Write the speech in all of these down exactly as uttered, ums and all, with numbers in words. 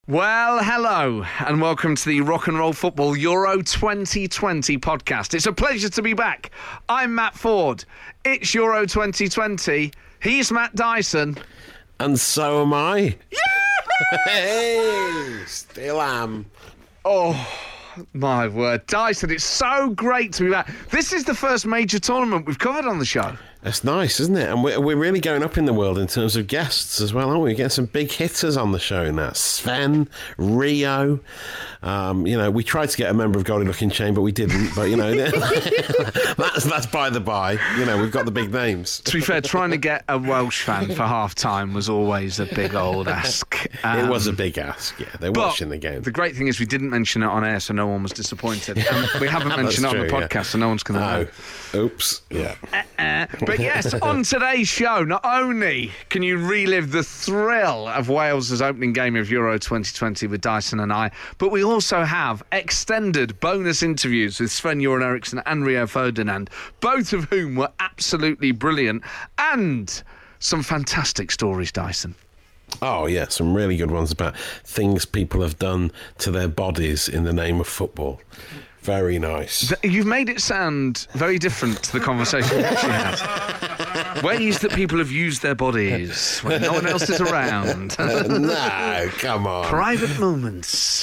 Well, hello, and welcome to the Rock and Roll Football Euro twenty twenty podcast. It's a pleasure to be back. I'm Matt Ford. It's Euro twenty twenty. He's Matt Dyson. And so am I. Yeah! Hey, still am. Oh, my word. Dyson, it's so great to be back. This is the first major tournament we've covered on the show. That's nice, isn't it? And we're, we're really going up in the world in terms of guests as well, aren't we? We're getting some big hitters on the show now. Sven, Rio. Um, you know, we tried to get a member of Goldy Looking Chain, but we didn't. But, you know, that's, that's by the by. You know, we've got the big names. To be fair, trying to get a Welsh fan for half-time was always a big old ask. Um, it was a big ask, yeah. They're watching the game. The great thing is we didn't mention it on air, so no one was disappointed. And we haven't mentioned it on the podcast, yeah. So no one's going to know. Oh, oops, yeah. Uh-uh. But yes, on today's show, not only can you relive the thrill of Wales' opening game of Euro twenty twenty with Dyson and I, but we also have extended bonus interviews with Sven-Göran Eriksson and Rio Ferdinand, both of whom were absolutely brilliant, and some fantastic stories, Dyson. Oh, yeah, some really good ones about things people have done to their bodies in the name of football. Very nice. You've made it sound very different to the conversation we actually had. Ways that people have used their bodies when no one else is around. No, come on. Private moments.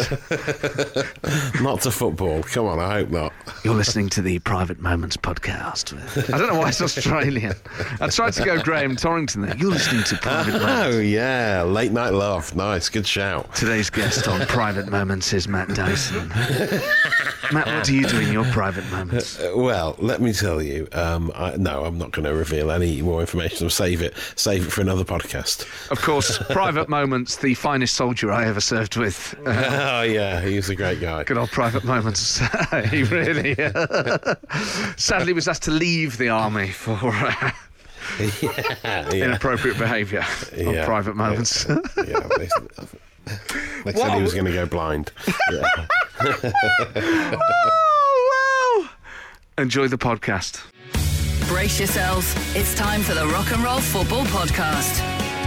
Not to football. Come on, I hope not. You're listening to the Private Moments podcast. With, I don't know why it's Australian. I tried to go Graham Torrington there. You're listening to Private Moments. Oh, yeah. Late Night Love. Nice. Good shout. Today's guest on Private Moments is Matt Dyson. Matt, what do you do in your private moments? Uh, well, let me tell you. Um, I, no, I'm not going to reveal any more information. I'll save it. Save it for another podcast. Of course, Private Moments, the finest soldier I ever served with. Uh, oh, yeah. He's a great guy. Good old Private Moments. He really... Uh, sadly was asked to leave the army for... Uh, yeah, yeah. inappropriate behaviour yeah, on Private Moments. Yeah, yeah, they, they said he was going to go blind. Yeah. Oh, wow. Enjoy the podcast. Brace yourselves. It's time for the Rock and Roll Football Podcast.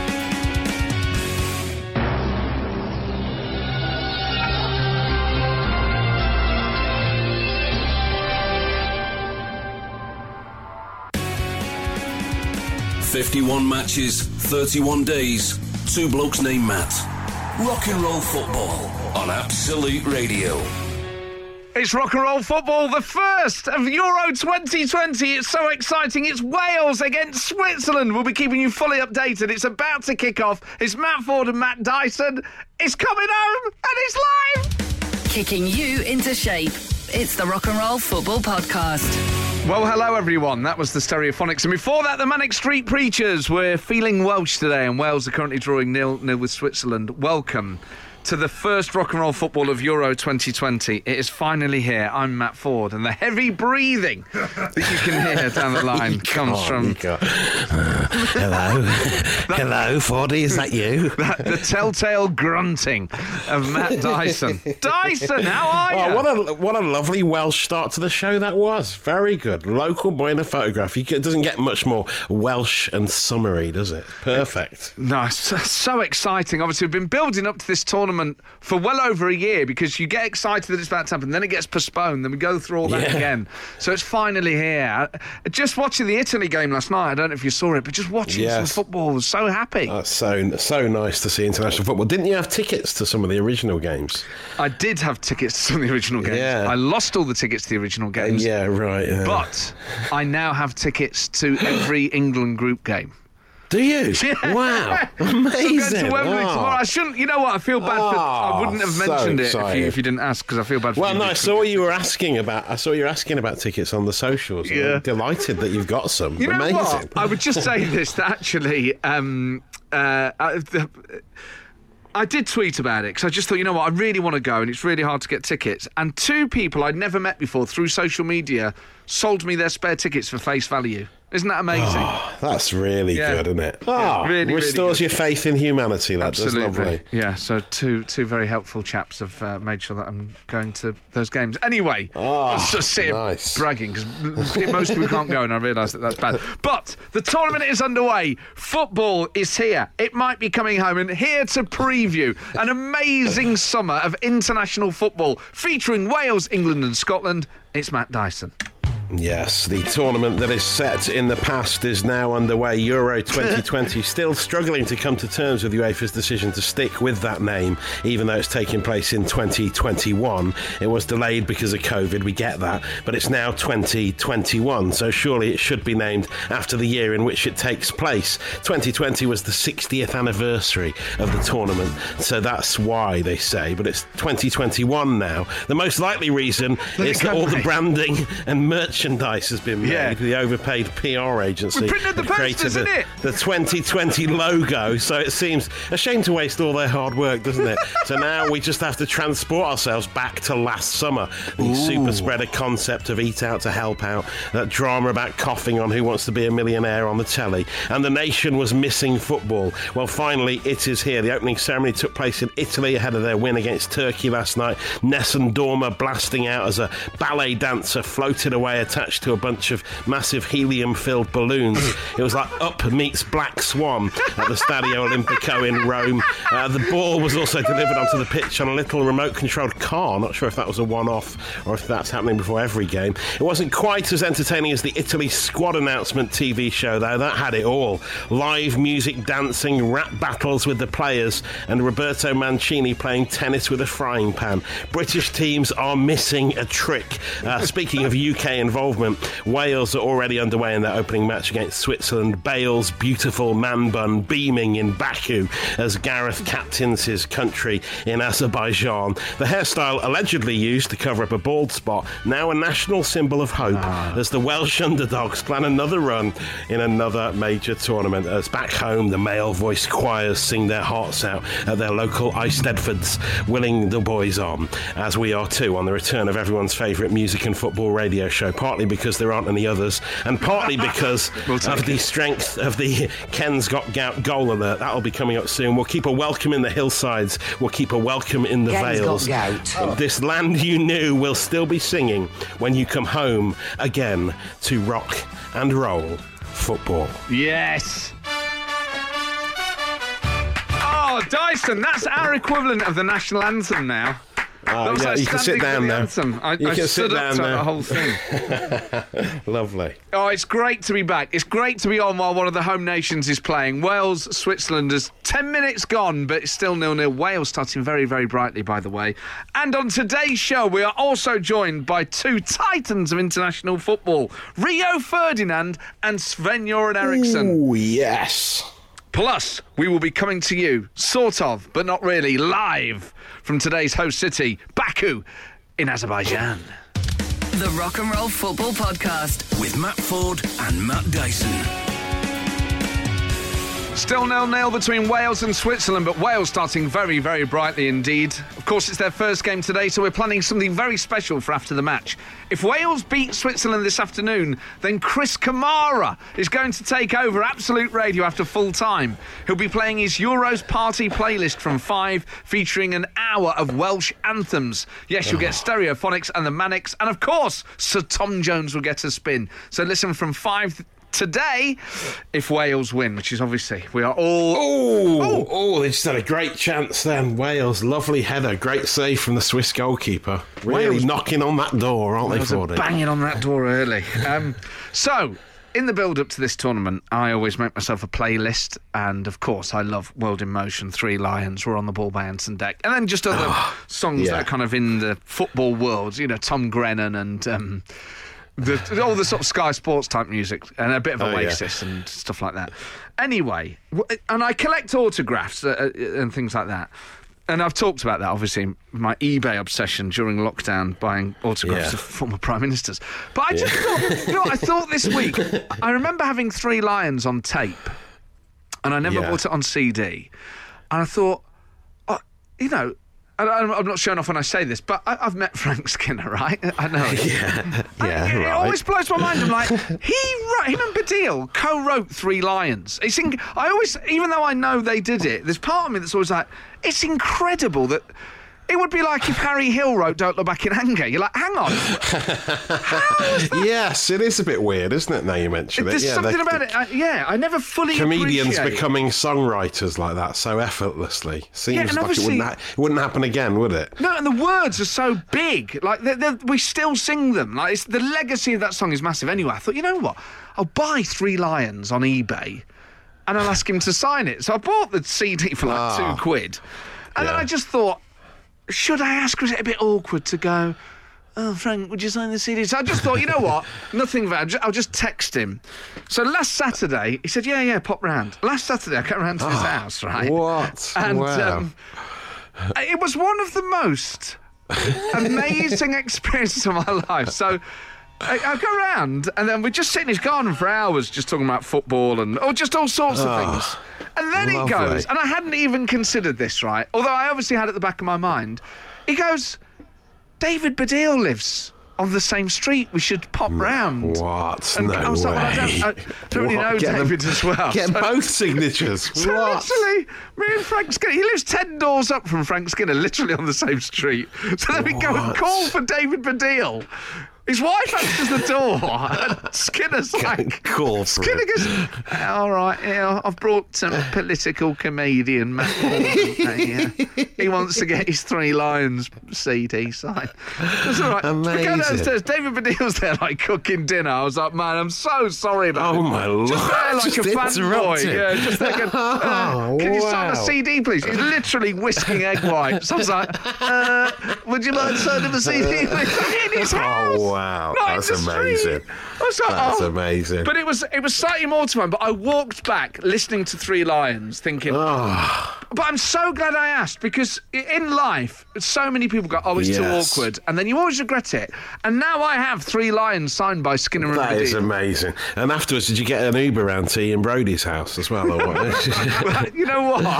fifty-one matches, thirty-one days, two blokes named Matt. Rock and Roll Football on Absolute Radio. It's Rock and Roll Football, the first of Euro twenty twenty. It's so exciting. It's Wales against Switzerland. We'll be keeping you fully updated. It's about to kick off. It's Matt Ford and Matt Dyson. It's coming home and it's live. Kicking you into shape. It's the Rock and Roll Football Podcast. Well, hello, everyone. That was the Stereophonics. And before that, the Manic Street Preachers. We're feeling Welsh today, and Wales are currently drawing nil-nil with Switzerland. Welcome to the first Rock and Roll Football of Euro twenty twenty. It is finally here. I'm Matt Ford, and the heavy breathing that you can hear down the line comes from... Uh, hello? Hello, Fordy, is that you? That, the telltale grunting of Matt Dyson. Dyson, how are you? Oh, what a what a lovely Welsh start to the show that was. Very good. Local boy in a photograph. You can, it doesn't get much more Welsh and summery, does it? Perfect. No, so, so exciting. Obviously, we've been building up to this tournament for well over a year because you get excited that it's about to happen, then it gets postponed, then we go through all that yeah. again. So it's finally here. Just watching the Italy game last night, I don't know if you saw it, but just watching yes. some football, I was so happy. That's so, so nice to see international football. Didn't you have tickets to some of the original games? I did have tickets to some of the original games. Yeah. I lost all the tickets to the original games. Uh, yeah, right. Yeah. But I now have tickets to every England group game. Do you? Yeah. Wow. Amazing. So going to Wembley oh. tomorrow. I shouldn't, you know what, I feel bad oh, for, I wouldn't have mentioned so it if you, if you didn't ask, because I feel bad for well, you. Well, no, I saw you were asking about, I saw you were asking about tickets on the socials. Yeah. I'm delighted that you've got some. You know Amazing. what? I would just say this, that actually, um, uh, I, the, I did tweet about it, because I just thought, you know what, I really want to go, and it's really hard to get tickets. And two people I'd never met before through social media sold me their spare tickets for face value. Isn't that amazing? Oh, that's really Yeah. good, isn't it? Oh, Yeah, really, restores really your faith in humanity. That does lovely. Yeah, so two two very helpful chaps have uh, made sure that I'm going to those games. Anyway, Oh, let's just sit here nice. bragging because most people can't go and I realise that that's bad. But the tournament is underway. Football is here. It might be coming home, and here to preview an amazing summer of international football featuring Wales, England and Scotland. It's Matt Dyson. Yes, the tournament that is set in the past is now underway. Euro twenty twenty, still struggling to come to terms with UEFA's decision to stick with that name, even though it's taking place in twenty twenty-one. It was delayed because of COVID, we get that, but it's now twenty twenty-one, so surely it should be named after the year in which it takes place. twenty twenty was the sixtieth anniversary of the tournament, so that's why they say, but it's twenty twenty-one now. The most likely reason is that all the branding and merchandise has been made. Yeah. The overpaid P R agency We printed the have created posters, the, innit? the twenty twenty logo, so it seems a shame to waste all their hard work, doesn't it? So now we just have to transport ourselves back to last summer. The Ooh. super spreader concept of Eat Out to Help Out, that drama about coughing on Who Wants to Be a Millionaire on the telly, and the nation was missing football. Well, finally, it is here. The opening ceremony took place in Italy ahead of their win against Turkey last night. Nessun Dorma blasting out as a ballet dancer floated away attached to a bunch of massive helium-filled balloons. It was like Up meets Black Swan at the Stadio Olimpico in Rome. Uh, the ball was also delivered onto the pitch on a little remote-controlled car. Not sure if that was a one-off or if that's happening before every game. It wasn't quite as entertaining as the Italy squad announcement T V show, though. That had it all. Live music, dancing, rap battles with the players, and Roberto Mancini playing tennis with a frying pan. British teams are missing a trick. Uh, speaking of U K involvement, Wales are already underway in their opening match against Switzerland. Bale's beautiful man bun beaming in Baku as Gareth captains his country in Azerbaijan. The hairstyle allegedly used to cover up a bald spot, now a national symbol of hope ah. as the Welsh underdogs plan another run in another major tournament. As back home, the male voice choirs sing their hearts out at their local Eisteddfods, willing the boys on, as we are too, on the return of everyone's favourite music and football radio show, partly because there aren't any others, and partly because we'll of the strength of the Ken's Got Gout goal alert. That'll be coming up soon. We'll keep a welcome in the hillsides. We'll keep a welcome in the Ken's vales. Got Gout. This land you knew will still be singing when you come home again to rock and roll football. Yes. Oh, Dyson, that's our equivalent of the national anthem now. Oh, yeah, you can sit down now. I, you I can stood sit up down to now. the whole thing. Lovely. Oh, it's great to be back. It's great to be on while one of the home nations is playing. Wales, Switzerland is ten minutes gone, but it's still nil-nil. Wales starting very, very brightly, by the way. And on today's show, we are also joined by two titans of international football, Rio Ferdinand and Sven-Göran Eriksson. Oh, yes. Plus, we will be coming to you, sort of, but not really, live from today's host city, Baku, in Azerbaijan. The Rock and Roll Football Podcast with Matt Ford and Matt Dyson. Still nil-nil between Wales and Switzerland, but Wales starting very, very brightly indeed. Of course, it's their first game today, so we're planning something very special for after the match. If Wales beat Switzerland this afternoon, then Chris Kamara is going to take over Absolute Radio after full time. He'll be playing his Euros party playlist from five, featuring an hour of Welsh anthems. Yes, you'll get Stereophonics and the Manics, and of course, Sir Tom Jones will get a spin. So listen from five... Th- Today, if Wales win, which is obviously, we are all... Oh, oh, they just had a great chance then. Wales, lovely header, great save from the Swiss goalkeeper. Really Wales, knocking on that door, aren't Wales they, Fordy? Banging on that door early. Um, so, in the build-up to this tournament, I always make myself a playlist, and of course, I love World in Motion, Three Lions, We're on the Ball by Anson Deck, and then just other songs yeah. that are kind of in the football world, you know, Tom Grennan and... Um, The, all the sort of Sky Sports type music and a bit of Oasis oh, yeah. and stuff like that. Anyway, and I collect autographs uh, and things like that. And I've talked about that, obviously, my eBay obsession during lockdown, buying autographs yeah. of former prime ministers. But I just yeah. thought, you know what, I thought this week, I remember having Three Lions on tape, and I never yeah. bought it on C D. And I thought, oh, you know, and I'm I'm not showing off when I say this, but I, I've met Frank Skinner, right? I know. Yeah, yeah, And it, right. it always blows my mind. I'm like, he, wrote, him and Baddiel co-wrote Three Lions. It's in, I always, even though I know they did it, there's part of me that's always like, it's incredible that. It would be like if Harry Hill wrote Don't Look Back in Anger. You're like, hang on. How is that? Yes, it is a bit weird, isn't it, now you mention it? There's yeah, something they- about it. I, yeah, I never fully Comedians appreciate becoming songwriters like that so effortlessly. Seems and like it obviously- wouldn't, ha- it wouldn't happen again, would it? No, and the words are so big. Like, they're, they're, we still sing them. Like, it's, the legacy of that song is massive anyway. I thought, you know what? I'll buy Three Lions on eBay and I'll ask him to sign it. So I bought the C D for like Ah. two quid. And Yeah. then I just thought, should I ask? Was it a bit awkward to go, oh, Frank, would you sign the C D? So I just thought, you know what? Nothing bad. I'll just text him. So last Saturday, he said, yeah, yeah, pop round. Last Saturday, I came round to his house, right? What? And Wow. um, it was one of the most amazing experiences of my life. So I, I go round, and then we just sit in his garden for hours just talking about football and or just all sorts of Oh, things. And then he lovely. goes, and I hadn't even considered this, right? Although I obviously had it at the back of my mind. He goes, David Baddiel lives on the same street. We should pop round. What? And No I was way. like, well, I don't, I don't really What? know Get them- David as well. Get So- both signatures. So What? literally, me and Frank Skinner, he lives ten doors up from Frank Skinner, literally on the same street. So then we go and What? call for David Baddiel. His wife answers the door, and Skinner's like, Call for Skinner it. goes, all right, yeah, I've brought some political comedian, Matt Gordon. Yeah. He wants to get his Three Lions C D signed. That's all right. We go Amazing. downstairs, David Baddiel's there, like, cooking dinner. I was like, man, I'm so sorry about Oh it. my lord! Just there like Just a fanboy. interrupting. Yeah, just there going, uh, Oh, can you sign a wow. C D, please? He's literally whisking egg whites. I was like, uh, would you mind signing a C D, please? In his house. Oh wow, Not in that's the street. amazing. I was like, That's oh. amazing. But it was it was slightly mortifying. But I walked back listening to Three Lions, thinking. Oh, But I'm so glad I asked because i- in life, so many people go, "Oh, it's too Yes. awkward," and then you always regret it. And now I have Three Lions signed by Skinner and that is Baddiel. amazing. And afterwards, did you get an Uber round to Ian Brody's house as well? Or what? You know what?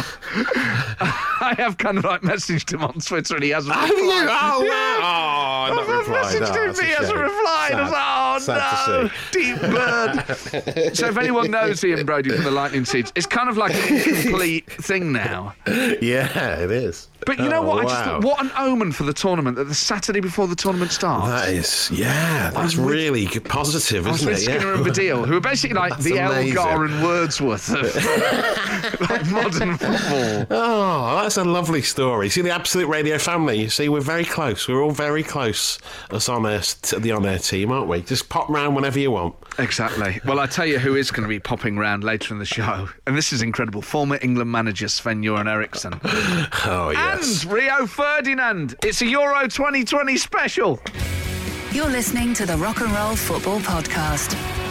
I have kind of like messaged him on Twitter and he hasn't Have you? replied. Oh, Yeah. wow. Oh, not I've replied. messaged Oh, him, that's a he hasn't shame. replied. I was like, Sad oh to no, deep bird. So if anyone knows Ian Brody from the Lightning Seeds, it's kind of like an incomplete thing now. Yeah, it is. But you know Oh, what? I just wow. thought, what an omen for the tournament that the Saturday before the tournament starts. That is, yeah, that's with- really good, positive, I was isn't with it? Skinner Yeah. and Baddiel, who are basically like That's the amazing. Elgar and Wordsworth of like modern football. Oh, that's a lovely story. See, the Absolute Radio family, you see, we're very close. We're all very close, us on air, t- the on-air team, aren't we? Just pop round whenever you want. Exactly. Well, I tell you who is going to be popping round later in the show, and this is incredible. Former England manager Sven-Göran Eriksson. Oh, yes. And Rio Ferdinand. It's a Euro twenty twenty special. You're listening to the Rock and Roll Football Podcast.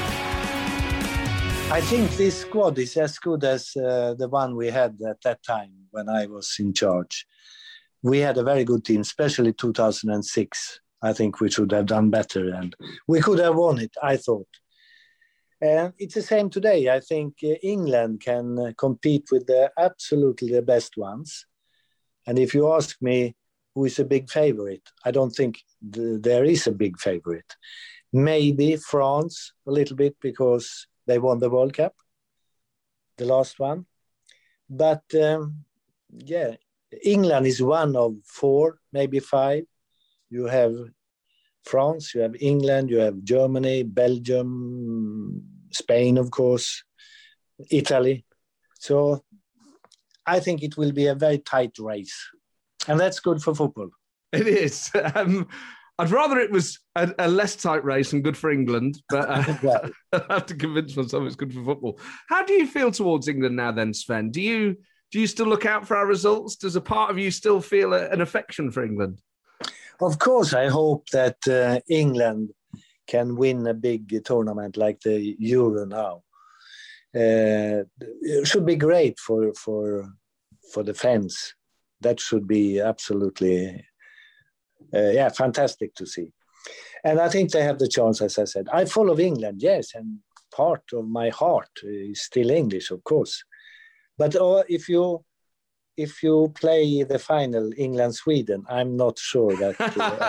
I think this squad is as good as uh, the one we had at that time when I was in charge. We had a very good team, especially two thousand six. I think we should have done better and we could have won it, I thought. And it's the same today. I think uh, England can uh, compete with the absolutely the best ones. And if you ask me who is a big favorite, I don't think th- there is a big favorite. Maybe France a little bit because they won the World Cup, the last one. But um, yeah, England is one of four, maybe five. You have France, you have England, you have Germany, Belgium, Spain, of course, Italy. So I think it will be a very tight race. And that's good for football. It is. Um, I'd rather it was a, a less tight race and good for England, but uh, Well, I have to convince myself it's good for football. How do you feel towards England now then, Sven? Do you do you still look out for our results? Does a part of you still feel a, an affection for England? of course, I hope that uh, England can win a big tournament like the Euro now. Uh, it should be great for for for the fans. That should be absolutely, uh, yeah, fantastic to see. And I think they have the chance, as I said. I follow England, yes, and part of my heart is still English, of course. But uh, if you if you play the final England-Sweden, I'm not sure that.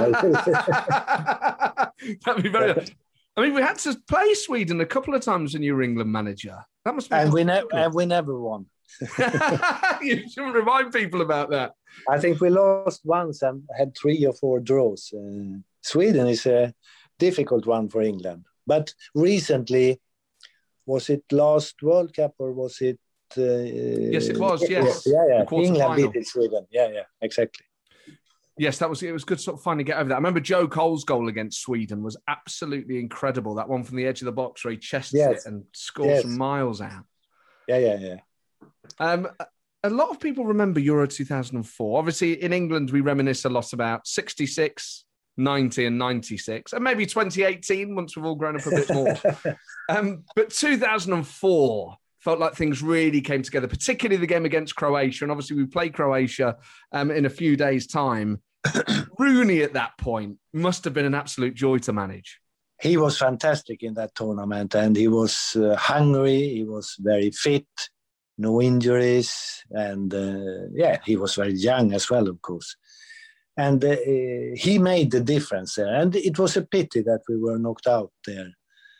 Uh, That'd be very. I mean, we had to play Sweden a couple of times when you were England manager. That must be. And we never, and we never won. You shouldn't remind people about that. I think we lost once and had three or four draws. Uh, Sweden is a difficult one for England, but recently, was it last World Cup or was it? Uh, yes, it was. Yes, yeah, yeah. England final. beat Sweden. Yeah, yeah, exactly. Yes, that was it. Was good sort of finally get over that. I remember Joe Cole's goal against Sweden was absolutely incredible. That one from the edge of the box where he chests yes. it and scores yes. from miles out. Yeah, yeah, yeah. Um, a lot of people remember Euro two thousand four. Obviously, in England, we reminisce a lot about sixty-six, ninety and ninety-six, and maybe twenty eighteen once we've all grown up a bit more. um, but two thousand four felt like things really came together, particularly the game against Croatia. And obviously, we play Croatia um, in a few days' time. Rooney at that point must have been an absolute joy to manage. He was fantastic in that tournament, and he was uh, hungry. He was very fit, no injuries, and uh, yeah, he was very young as well, of course. And uh, he made the difference there. And it was a pity that we were knocked out there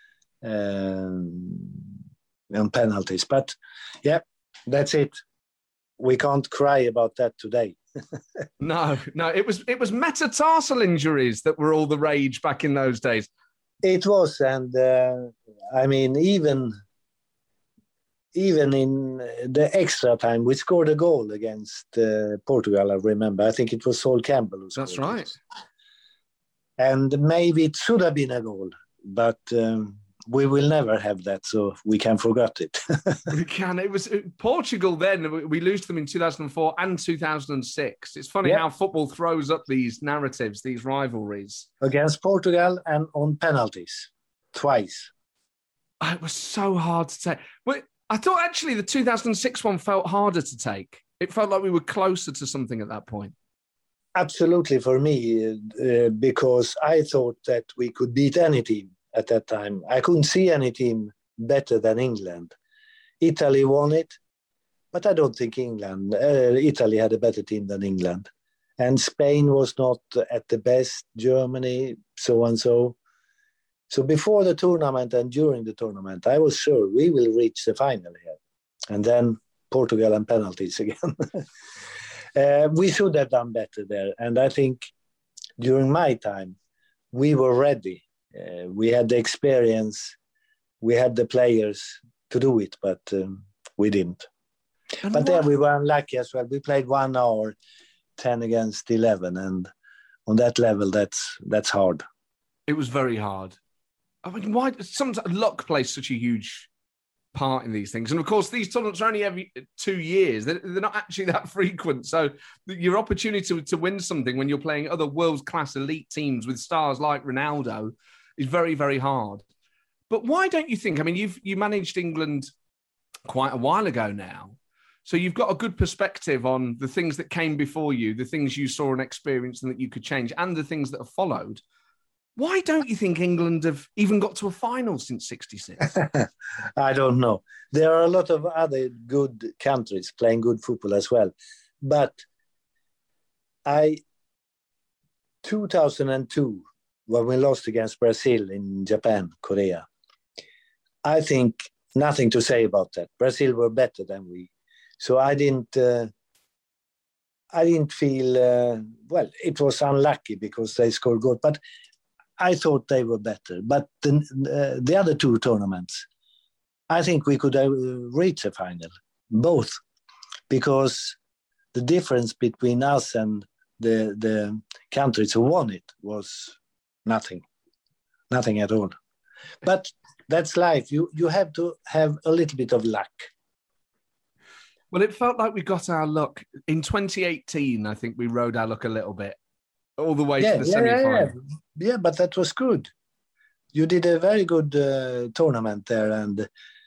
um, on penalties. But yeah, that's it. We can't cry about that today. no, no, it was it was metatarsal injuries that were all the rage back in those days. It was, and uh, I mean, even even in the extra time, we scored a goal against uh, Portugal. I remember. I think it was Sol Campbell who scored. That's right. It. And maybe it should have been a goal, but um, we will never have that, so we can forget it. We can. It was Portugal then. We lose them in two thousand four and two thousand six. It's funny yeah. how football throws up these narratives, these rivalries. Against Portugal and on penalties, twice. It was so hard to take. But I thought actually the two thousand six one felt harder to take. It felt like we were closer to something at that point. Absolutely for me, uh, because I thought that we could beat any team. At that time, I couldn't see any team better than England. Italy won it, but I don't think England, uh, Italy had a better team than England. And Spain was not at the best, Germany, so and so. So before the tournament and during the tournament, I was sure we will reach the final here. And then Portugal and penalties again. uh, we should have done better there. And I think during my time, we were ready. Uh, we had the experience, we had the players to do it, but um, we didn't. And but what? Then we were unlucky as well. We played one hour, ten against eleven, and on that level, that's that's hard. It was very hard. I mean, why? Sometimes luck plays such a huge part in these things, and of course, these tournaments are only every two years. They're, they're not actually that frequent. So your opportunity to, to win something when you're playing other world-class elite teams with stars like Ronaldo is very, very hard. But why don't you think, I mean, you've you managed England quite a while ago now, so you've got a good perspective on the things that came before you, the things you saw and experienced and that you could change, and the things that have followed. Why don't you think England have even got to a final since sixty-six? I don't know. There are a lot of other good countries playing good football as well. But I, two thousand two, when we lost against Brazil in Japan, Korea, I think nothing to say about that. Brazil were better than we. So I didn't, uh, I didn't feel, uh, well, it was unlucky because they scored goal, but I thought they were better. But the, uh, the other two tournaments, I think we could uh, reach a final, both, because the difference between us and the, the countries who won it was nothing, nothing at all. But that's life. You you have to have a little bit of luck. Well, it felt like we got our luck in twenty eighteen. I think we rode our luck a little bit, all the way yeah, to the yeah, semi-final. Yeah, yeah. yeah, but that was good. You did a very good uh, tournament there, and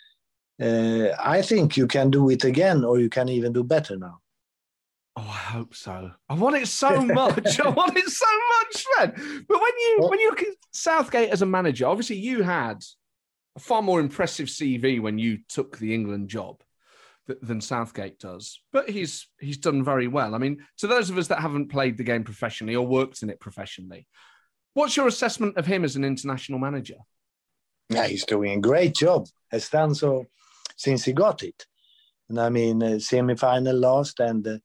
uh, I think you can do it again, or you can even do better now. Oh, I hope so. I want it so much. I want it so much, man. But when you when you look at Southgate as a manager, obviously you had a far more impressive C V when you took the England job th- than Southgate does, but he's he's done very well. I mean, to those of us that haven't played the game professionally or worked in it professionally, what's your assessment of him as an international manager? Yeah, he's doing a great job. Has done so since he got it. And I mean, uh, semi-final lost, and uh,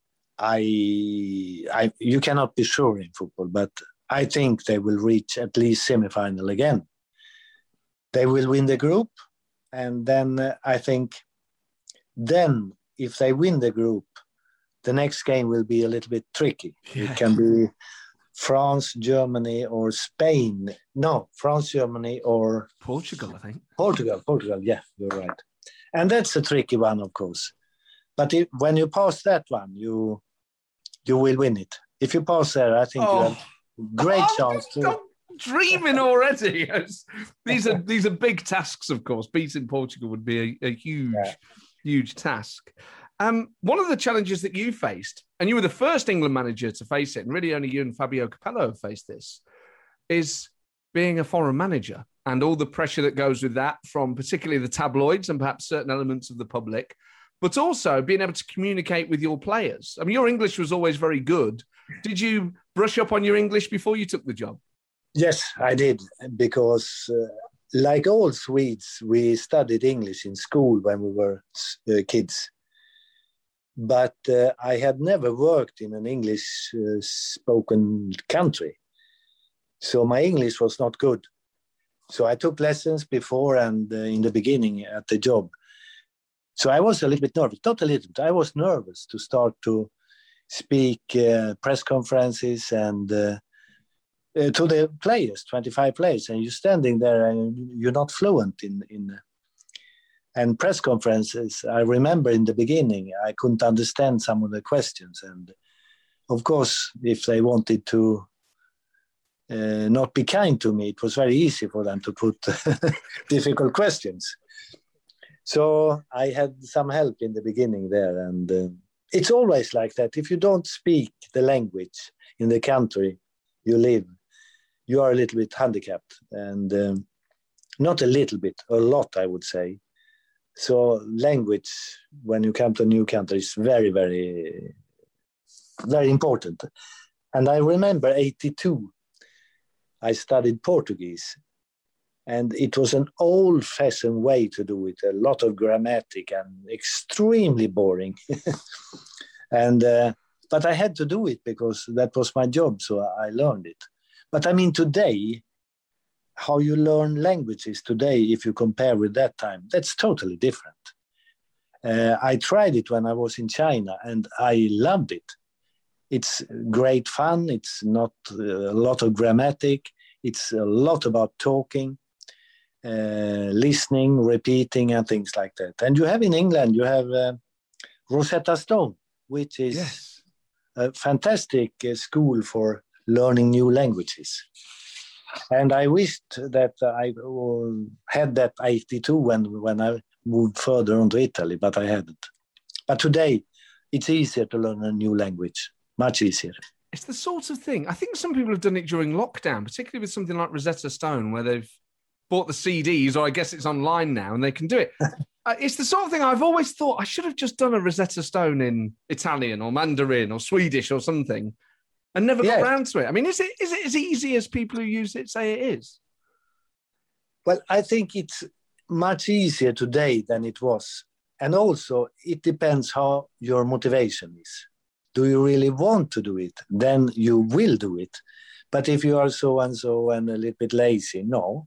I, I, you cannot be sure in football, but I think they will reach at least semi-final again. They will win the group, and then uh, I think then if they win the group, the next game will be a little bit tricky. Yeah. It can be France, Germany, or Spain. No, France, Germany, or Portugal, I think. Portugal, Portugal, yeah, you're right. And that's a tricky one, of course. But if, when you pass that one, you you will win it. If you pass there, I think oh. you have great oh, chance to... I'm dreaming already. these are these are big tasks, of course. Beating Portugal would be a, a huge, yeah. huge task. Um, one of the challenges that you faced, and you were the first England manager to face it, and really only you and Fabio Capello have faced this, is being a foreign manager and all the pressure that goes with that from particularly the tabloids and perhaps certain elements of the public, but also being able to communicate with your players. I mean, your English was always very good. Did you brush up on your English before you took the job? Yes, I did, because uh, like all Swedes, we studied English in school when we were uh, kids. But uh, I had never worked in an English-spoken uh, country. So my English was not good. So I took lessons before and uh, in the beginning at the job. So I was a little bit nervous, not a little bit. I was nervous to start to speak uh, press conferences and uh, uh, to the players, twenty-five players, and you're standing there and you're not fluent in... in And press conferences, I remember in the beginning, I couldn't understand some of the questions. And of course, if they wanted to uh, not be kind to me, it was very easy for them to put difficult questions. So I had some help in the beginning there. And uh, it's always like that. If you don't speak the language in the country you live, you are a little bit handicapped. And um, not a little bit, a lot, I would say. So language, when you come to a new country, is very, very, very important. And I remember eighty-two, I studied Portuguese. And it was an old-fashioned way to do it, a lot of grammatic and extremely boring. and uh, But I had to do it because that was my job, so I learned it. But I mean, today, how you learn languages today, if you compare with that time, that's totally different. Uh, I tried it when I was in China and I loved it. It's great fun. It's not a lot of grammatic. It's a lot about talking, uh, listening, repeating and things like that. And you have in England, you have uh, Rosetta Stone, which is yes. a fantastic uh, school for learning new languages. And I wished that I had that eighty-two when, when I moved further on to Italy, but I hadn't. But today, it's easier to learn a new language, much easier. It's the sort of thing. I think some people have done it during lockdown, particularly with something like Rosetta Stone, where they've bought the C Ds, or I guess it's online now, and they can do it. uh, it's the sort of thing I've always thought I should have just done a Rosetta Stone in Italian or Mandarin or Swedish or something. And never got yeah. around to it. I mean, is it is it as easy as people who use it say it is? Well, I think it's much easier today than it was. And also, it depends how your motivation is. Do you really want to do it? Then you will do it. But if you are so-and-so and a little bit lazy, no.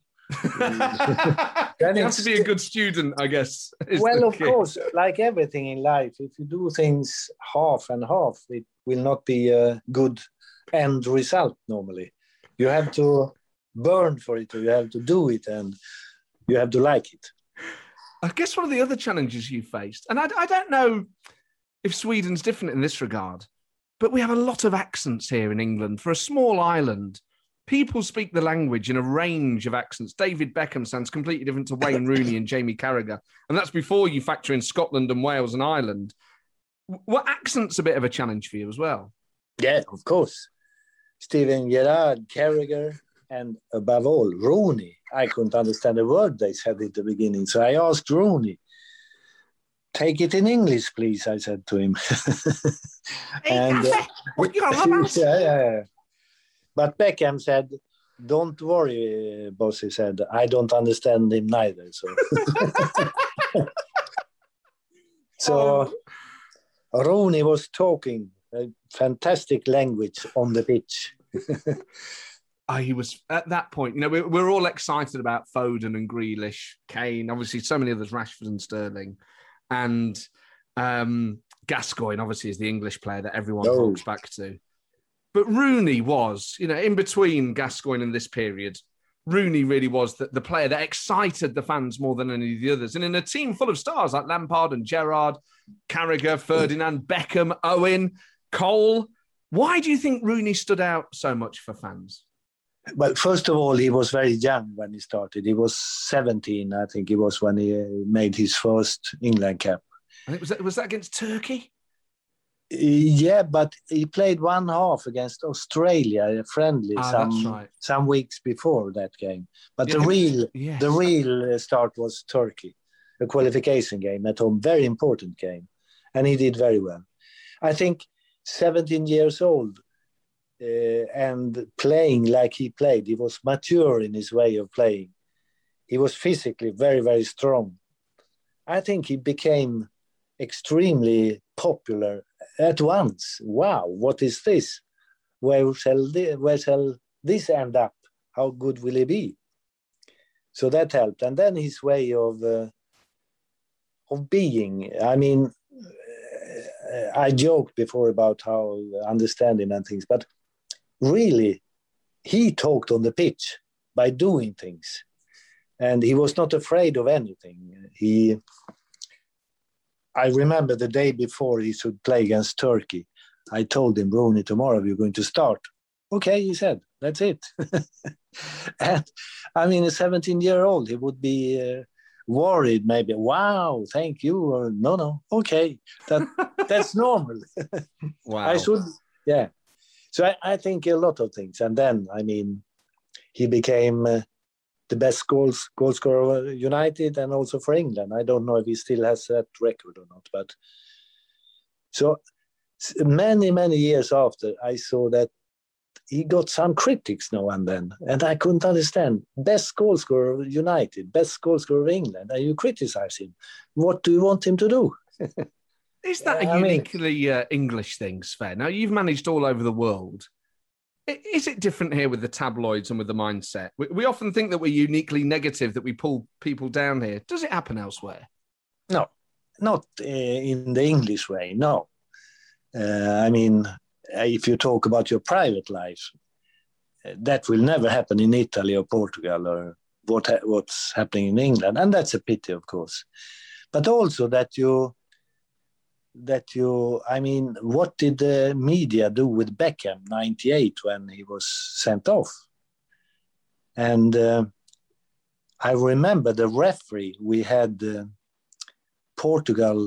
Then you have to be a good student, I guess. Well, of course, like everything in life, if you do things half and half, it will not be a good end result normally. You have to burn for it, or you have to do it, and you have to like it. I guess one of the other challenges you faced, and I, I don't know if Sweden's different in this regard, but we have a lot of accents here in England. For a small island, people speak the language in a range of accents. David Beckham sounds completely different to Wayne Rooney and Jamie Carragher. And that's before you factor in Scotland and Wales and Ireland. What accent's a bit of a challenge for you as well? Yeah, of course. Steven Gerrard, Carragher, and above all, Rooney. I couldn't understand a word they said at the beginning. So I asked Rooney, take it in English, please, I said to him. and uh, What, you got a romance? yeah, yeah, yeah. But Beckham said, don't worry, boss, he said. I don't understand him neither. So, so Oh. Rooney was talking a fantastic language on the pitch. Oh, he was at that point. You know, we're, we're all excited about Foden and Grealish, Kane, obviously so many others, Rashford and Sterling, and um, Gascoigne. Obviously, is the English player that everyone Oh. talks back to. But Rooney was, you know, in between Gascoigne and this period, Rooney really was the, the player that excited the fans more than any of the others. And in a team full of stars like Lampard and Gerrard, Carragher, Ferdinand, Beckham, Owen, Cole, why do you think Rooney stood out so much for fans? Well, first of all, he was very young when he started. He was seventeen, I think he was, when he uh, made his first England cap. I think was that was that against Turkey? Yeah, but he played one half against Australia, a friendly, Ah, some that's right. some weeks before that game. But Yeah, the real yes. the real uh, start was Turkey, a qualification game at home, very important game, and he did very well. I think seventeen years old uh, and playing like he played, he was mature in his way of playing. He was physically very, very strong. I think he became extremely popular at once. Wow, what is this? Where shall this, where shall this end up? How good will he be? So that helped. And then his way of uh, of being. I mean, uh, I joked before about how understanding and things, but really, he talked on the pitch by doing things, and he was not afraid of anything. He. I remember the day before he should play against Turkey, I told him, Rooney, tomorrow you're going to start. Okay, he said, that's it. And I mean, a seventeen-year-old, he would be uh, worried maybe, wow, thank you. Or no, no, okay, that that's normal. Wow. I should, yeah. So I, I think a lot of things. And then, I mean, he became... Uh, the best goals goal scorer for United and also for England. I don't know if he still has that record or not, but so many, many years after, I saw that he got some critics now and then, and I couldn't understand. Best goal scorer of United, best goal scorer of England, and you criticize him. What do you want him to do? Is that a I mean- uniquely uh, English thing, Sven? Now, you've managed all over the world. I- Is it different here with the tabloids and with the mindset? We, we often think that we're uniquely negative, that we pull people down here. Does it happen elsewhere? No, not uh, in the English way, no. Uh, I mean, if you talk about your private life, uh, that will never happen in Italy or Portugal or what ha- what's happening in England. And that's a pity, of course. But also that you, that you, I mean, what did the media do with Beckham ninety-eight when he was sent off? And uh, I remember the referee, we had uh, Portugal,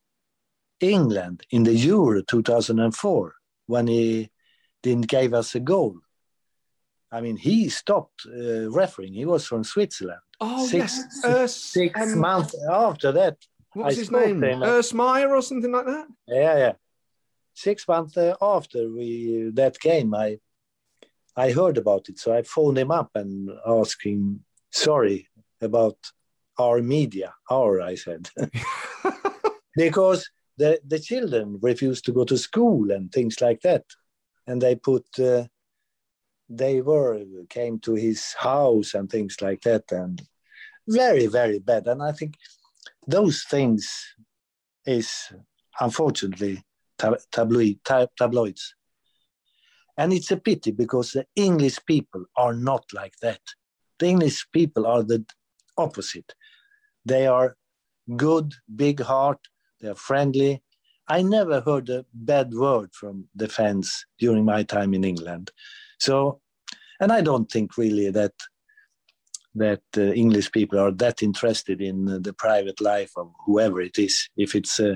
England in the Euro two thousand four when he didn't give us a goal. I mean, he stopped uh, refereeing. He was from Switzerland. Oh, Six- yes. Urs, Six um, months after that, What was I his spoke name? to him. Urs Meyer or something like that? yeah, yeah. Six months uh, after we that game, I I heard about it. So I phoned him up and asked him, sorry about our media. Our, I said. Because the, the children refused to go to school and things like that. And they put, uh, they were, came to his house and things like that. And very, very bad. And I think those things is, unfortunately, tab- tabloid, tab- tabloids. And it's a pity because the English people are not like that. The English people are the opposite. They are good, big heart, they're friendly. I never heard a bad word from the fans during my time in England. So, and I don't think really that that uh, English people are that interested in uh, the private life of whoever it is, if it's uh,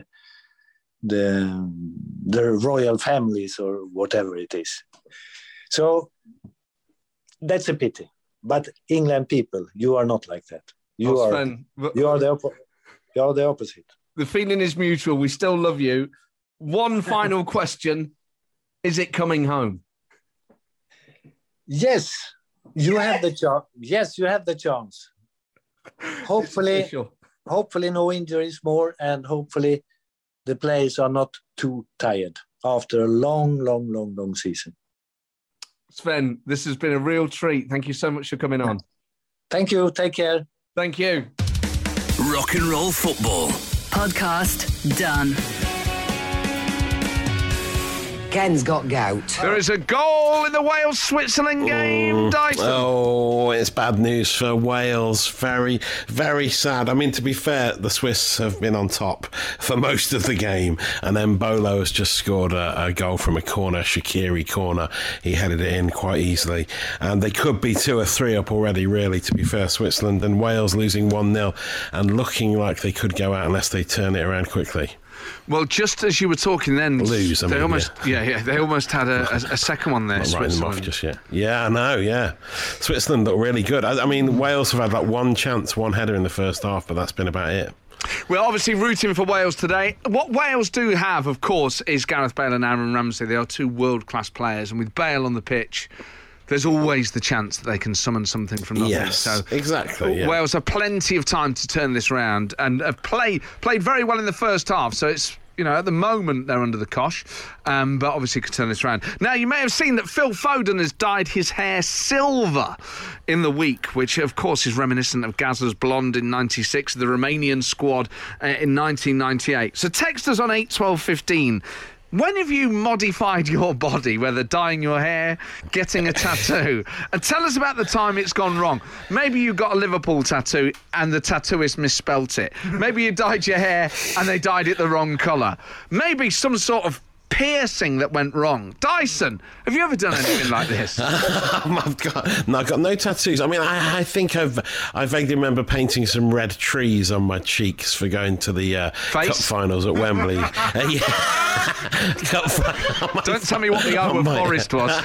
the the royal families or whatever it is. So that's a pity. But England people, you are not like that. You Oh, are Sven, w- you are the oppo- you are the opposite. The feeling is mutual. We still love you. One final question. Is it coming home? Yes, you yeah. have the chance. Yes, you have the chance. Hopefully, sure. hopefully no injuries more, and hopefully the players are not too tired after a long, long, long, long season. Sven, this has been a real treat. Thank you so much for coming on. Thank you. Take care. Thank you. Rock and Roll Football. Podcast done. Ken's got gout. There is a goal in the Wales-Switzerland game, Dyson. Oh, it's bad news for Wales. Very, very sad. I mean, to be fair, the Swiss have been on top for most of the game. And then Bolo has just scored a, a goal from a corner, Shaqiri corner. He headed it in quite easily. And they could be two or three up already, really, to be fair, Switzerland. And Wales losing one nil and looking like they could go out unless they turn it around quickly. Well, just as you were talking then, lose. I they mean, almost, yeah. yeah, yeah, they almost had a, a, a second one there. Not writing them off Switzerland. just yet. Yeah, I know. Yeah, Switzerland look really good. I, I mean, Wales have had like one chance, one header in the first half, but that's been about it. We're obviously rooting for Wales today. What Wales do have, of course, is Gareth Bale and Aaron Ramsey. They are two world-class players, and with Bale on the pitch, there's always the chance that they can summon something from nothing. Yes, so exactly. Yeah. Wales have plenty of time to turn this round, and have play, played very well in the first half. So it's, you know, at the moment they're under the cosh, um, but obviously could turn this around. Now, you may have seen that Phil Foden has dyed his hair silver in the week, which, of course, is reminiscent of Gazza's blonde in ninety-six, the Romanian squad uh, in nineteen ninety-eight. So text us on eight twelve fifteen. When have you modified your body, whether dyeing your hair, getting a tattoo? And tell us about the time it's gone wrong. Maybe you got a Liverpool tattoo and the tattooist misspelt it. Maybe you dyed your hair and they dyed it the wrong colour. Maybe some sort of piercing that went wrong. Dyson, have you ever done anything like this? I've got, no, I've got no tattoos. I mean, I, I think I've I vaguely remember painting some red trees on my cheeks for going to the uh, cup finals at Wembley. uh, yeah. cup fi- Don't tell me what the O of Forest was.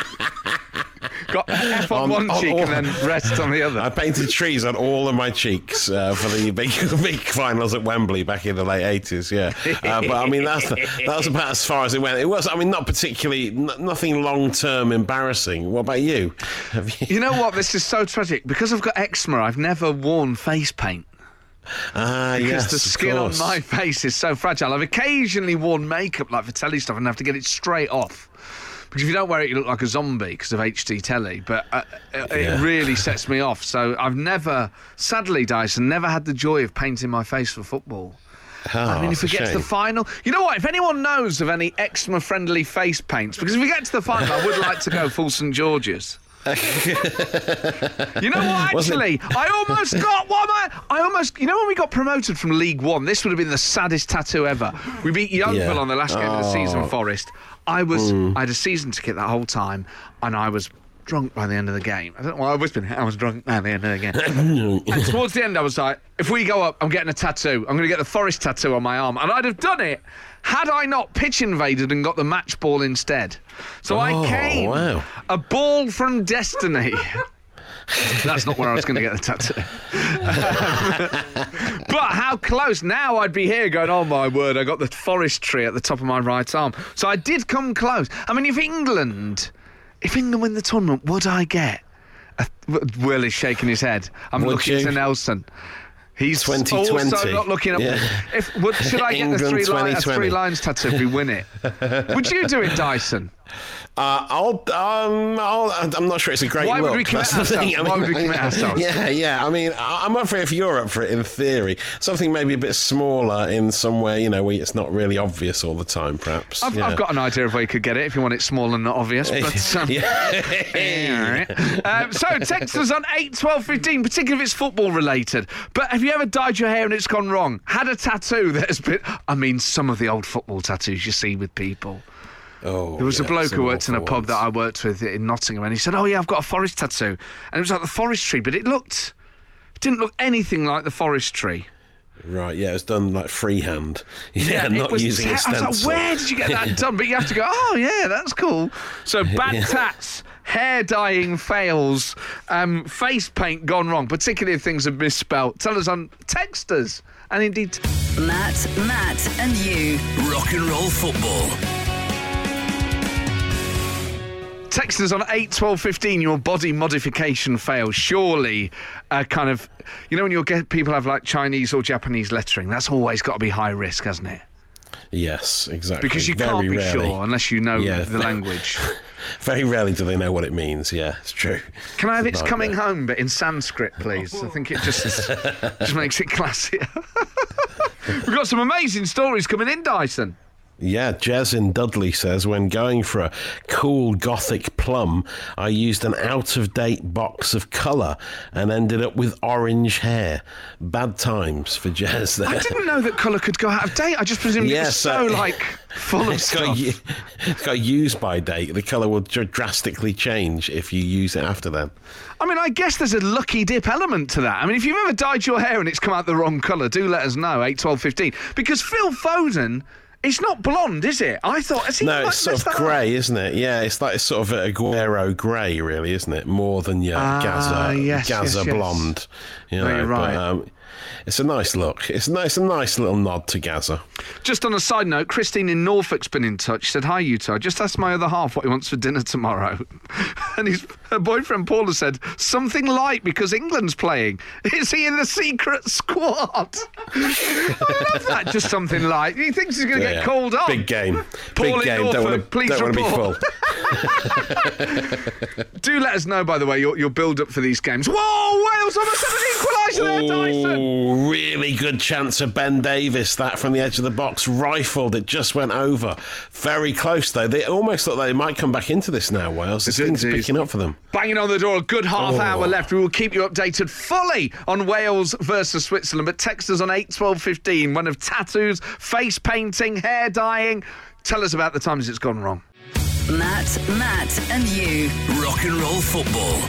Got F on, on one on cheek all, and then rest on the other. I painted trees on all of my cheeks uh, for the big, big finals at Wembley back in the late eighties. Yeah, uh, but I mean that's the, that was about as far as it went. It was, I mean, not particularly, n- nothing long term embarrassing. What about you? Have you? You know what? This is so tragic because I've got eczema. I've never worn face paint. Ah, because yes, the skin on my face is so fragile. I've occasionally worn makeup like for telly stuff and have to get it straight off. Because if you don't wear it, you look like a zombie because of H D telly. But uh, it yeah. really sets me off. So I've never, sadly, Dyson, never had the joy of painting my face for football. Oh, I mean, if we get to the final... You know what? If anyone knows of any eczema-friendly face paints... Because if we get to the final, I would like to go full St George's. You know what, actually? I almost got... What am I... I almost... You know when we got promoted from League One? This would have been the saddest tattoo ever. We beat Yeovil yeah. on the last game oh. of the season, Forest. I was, mm. I had a season ticket that whole time, and I was drunk by the end of the game. I don't know. Well, I've always been. I was drunk by the end of the game. And towards the end, I was like, if we go up, I'm getting a tattoo. I'm going to get the Forest tattoo on my arm, and I'd have done it had I not pitch invaded and got the match ball instead. So oh, I came wow. a ball from destiny. That's not where I was going to get the tattoo. um, but how close. Now I'd be here going, oh my word, I got the forest tree at the top of my right arm. So I did come close. I mean, if England, if England win the tournament, would I get? A, Will is shaking his head. I'm would looking you? to Nelson. He's twenty twenty. also not looking up. Yeah. If would, should I get the three, line, a three lines tattoo if we win it? Would you do it, Dyson? Uh, I'll, um, I'll, I'm not sure it's a great Why look. would we commit That's the ourselves? thing. I Why mean, would we commit ourselves? Yeah, yeah. I mean, I'm up for it if you're up for it in theory. Something maybe a bit smaller in somewhere, you know, where it's not really obvious all the time, perhaps. I've, yeah. I've got an idea of where you could get it if you want it small and not obvious. But, um, yeah. all right. um, so text us on eight twelve fifteen, particularly if it's football related. But have you ever dyed your hair and it's gone wrong? Had a tattoo that has been... I mean, some of the old football tattoos you see with people. Oh, there was yeah, a bloke who worked in a ones. pub that I worked with in Nottingham, and he said, oh yeah, I've got a forest tattoo. And it was like the forest tree, but it looked... It didn't look anything like the forest tree. Right, yeah, it's done like freehand. Yeah, Yeah, not was using te- a stencil. I was like, where did you get that done? But you have to go, oh, yeah, that's cool. So, bad Yeah. tats, hair dyeing fails, um, face paint gone wrong, particularly if things are misspelt. Tell us on Texters and indeed Matt, Matt, and you. Rock and roll football. Text us on eight twelve fifteen. Your body modification fails. Surely, uh, kind of, you know, when you'll get people have like Chinese or Japanese lettering, that's always got to be high risk, hasn't it? Yes, exactly. Because you Very can't be rarely. sure unless you know Yeah. the language. Very rarely do they know what it means. Yeah, it's true. Can I have It's its a coming nightmare. home, but in Sanskrit, please? I think it just just makes it classier. We've got some amazing stories coming in, Dyson. Yeah, Jez in Dudley says, when going for a cool gothic plum, I used an out-of-date box of colour and ended up with orange hair. Bad times for Jez there. I didn't know that colour could go out of date. I just presumed it Yeah, was so, so- like, full of It's got, stuff. u- it's got use by date. The colour will dr- drastically change if you use it after then. I mean, I guess there's a lucky dip element to that. I mean, if you've ever dyed your hair and it's come out the wrong colour, do let us know, eight twelve fifteen. Because Phil Foden, it's not blonde, is it? I thought... Has he No, like it's sort messed of that up? grey, isn't it? Yeah, it's like sort of a Aguero grey, really, isn't it? More than your Ah, Gaza, yes, Gaza yes, yes. blonde. You know, No, you're right. But, um, it's a nice look. It's a nice, a nice little nod to Gaza. Just on a side note, Christine in Norfolk's been in touch. She said, hi, Utah. Just asked my other half what he wants for dinner tomorrow. And his her boyfriend Paula said, something light because England's playing. Is he in the secret squad? I love that. Just something light. He thinks he's going to Yeah, get called on. Big game. Paul Big in game. Don't Norfolk, want to please don't want to be report. full. Do let us know, by the way, your, your build-up for these games. Whoa, Wales almost have an equaliser there, Dyson. Oh, really good chance of Ben Davis. That from the edge of the box, rifled. It just went over. Very close, though. They almost thought they might come back into this now, Wales. This It thing's is. picking up for them. Banging on the door, a good half Oh. hour left. We will keep you updated fully on Wales versus Switzerland. But text us on eight twelve fifteen. One of tattoos, face painting, hair dyeing. Tell us about the times it's gone wrong. Matt, Matt, and you. Rock and roll football.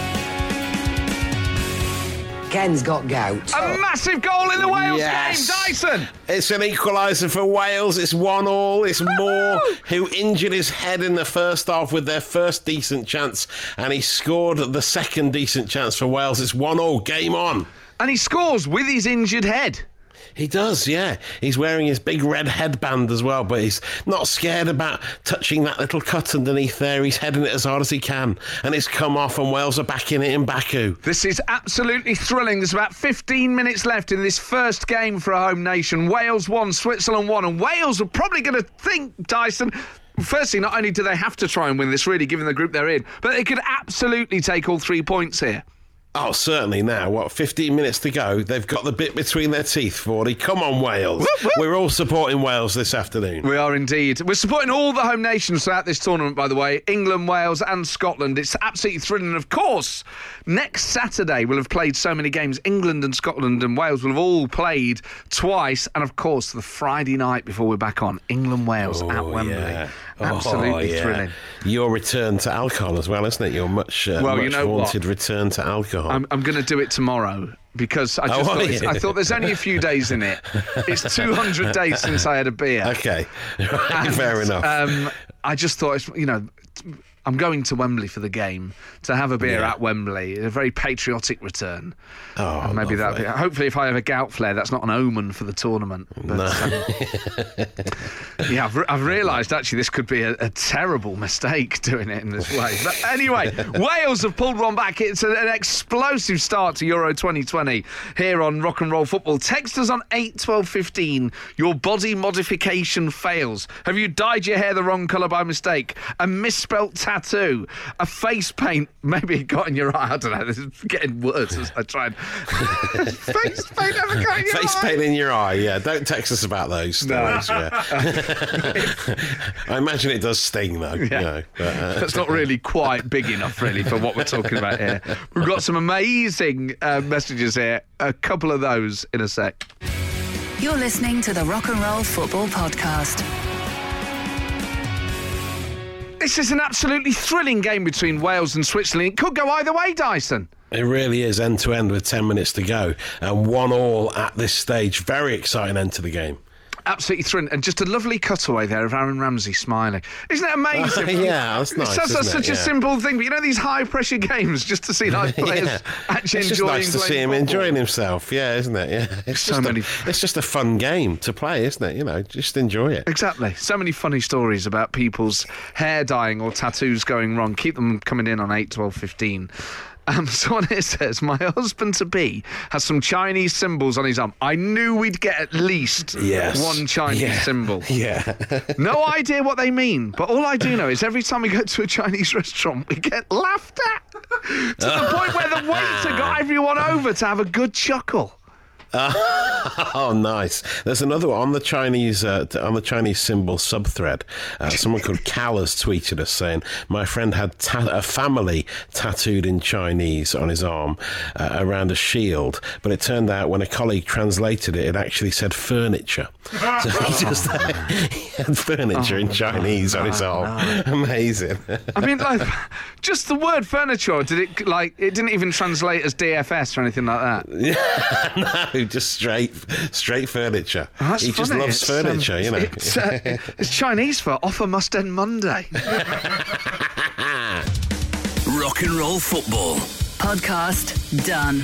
Ken's got gout. A massive goal in the Wales Yes. game, Dyson. It's an equaliser for Wales. It's one all. It's Moore who injured his head in the first half with their first decent chance, and he scored the second decent chance for Wales. It's one all. Game on. And he scores with his injured head. He does, yeah. He's wearing his big red headband as well, but he's not scared about touching that little cut underneath there. He's heading it as hard as he can, and it's come off, and Wales are back in it in Baku. This is absolutely thrilling. There's about fifteen minutes left in this first game for a home nation. Wales won, Switzerland won, and Wales are probably going to think, Dyson, firstly, not only do they have to try and win this, really, given the group they're in, but they could absolutely take all three points here. Oh, certainly now. What, fifteen minutes to go? They've got the bit between their teeth, Fordy. Come on, Wales. Whoop, whoop. We're all supporting Wales this afternoon. We are indeed. We're supporting all the home nations throughout this tournament, by the way. England, Wales and Scotland. It's absolutely thrilling. And of course, next Saturday we'll have played so many games. England and Scotland and Wales will have all played twice. And of course, the Friday night before we're back on, England-Wales at Oh, Wembley. yeah. Absolutely Oh, yeah. thrilling. Your return to alcohol as well, isn't it? Your much, uh, Well, much you know what? wanted return to alcohol. I'm, I'm going to do it tomorrow because I just Oh, thought, are it's- you? I thought there's only a few days in it. It's two hundred days since I had a beer. Okay, right, And, fair enough. Um, I just thought, it's, you know, I'm going to Wembley for the game to have a beer Yeah. at Wembley. A very patriotic return. oh, And maybe that. lovely. Hopefully, if I have a gout flare, that's not an omen for the tournament. But, No. um, yeah, I've, re- I've realised actually this could be a, a terrible mistake doing it in this way. But anyway, Wales have pulled one back. It's a, an explosive start to Euro twenty twenty here on Rock and Roll Football. Text us on eight twelve fifteen. Your body modification fails. Have you dyed your hair the wrong colour by mistake? A misspelt tattoo? A face paint? Maybe it got in your eye. I don't know. This is getting worse as I try and... face paint ever got in your Face eye? paint in your eye, yeah. Don't text us about those stories. Yeah. I imagine it does sting, though. You know, but, uh, That's not really quite big enough, really, for what we're talking about here. We've got some amazing uh, messages here. A couple of those in a sec. You're listening to the Rock and Roll Football Podcast. This is an absolutely thrilling game between Wales and Switzerland. It could go either way, Dyson. It really is end to end with ten minutes to go, and one all at this stage. Very exciting end to the game. Absolutely thrilling. And just a lovely cutaway there of Aaron Ramsey smiling. Isn't it amazing? Uh, yeah, that's nice. That's, that's such it? a yeah. simple thing. But you know, these high-pressure games, just to see live players yeah. actually it's just enjoying nice to see him football. enjoying himself. Yeah, isn't it? Yeah. It's So just many- A, it's just a fun game to play, isn't it? You know, just enjoy it. Exactly. So many funny stories about people's hair dyeing or tattoos going wrong. Keep them coming in on eight, twelve, fifteen. Um, someone here says, my husband-to-be has some Chinese symbols on his arm. I knew we'd get at least Yes. one Chinese Yeah. symbol. Yeah. No idea what they mean, but all I do know is every time we go to a Chinese restaurant, we get laughed at. To the point where the waiter got everyone over to have a good chuckle. Oh, nice. There's another one on the Chinese uh, on the Chinese symbol subthread. Uh, someone called Cal has tweeted us saying, my friend had ta- a family tattooed in Chinese on his arm uh, around a shield, but it turned out when a colleague translated it, it actually said furniture. So he just he had furniture in Chinese on his arm. Amazing. I mean, like, just the word furniture, did it, like, it didn't even translate as D F S or anything like that? No, just straight straight furniture. Oh, that's he just funny. loves It's, um, furniture, you know. It's, uh, it's Chinese for offer must end Monday. Rock and roll football. Podcast done.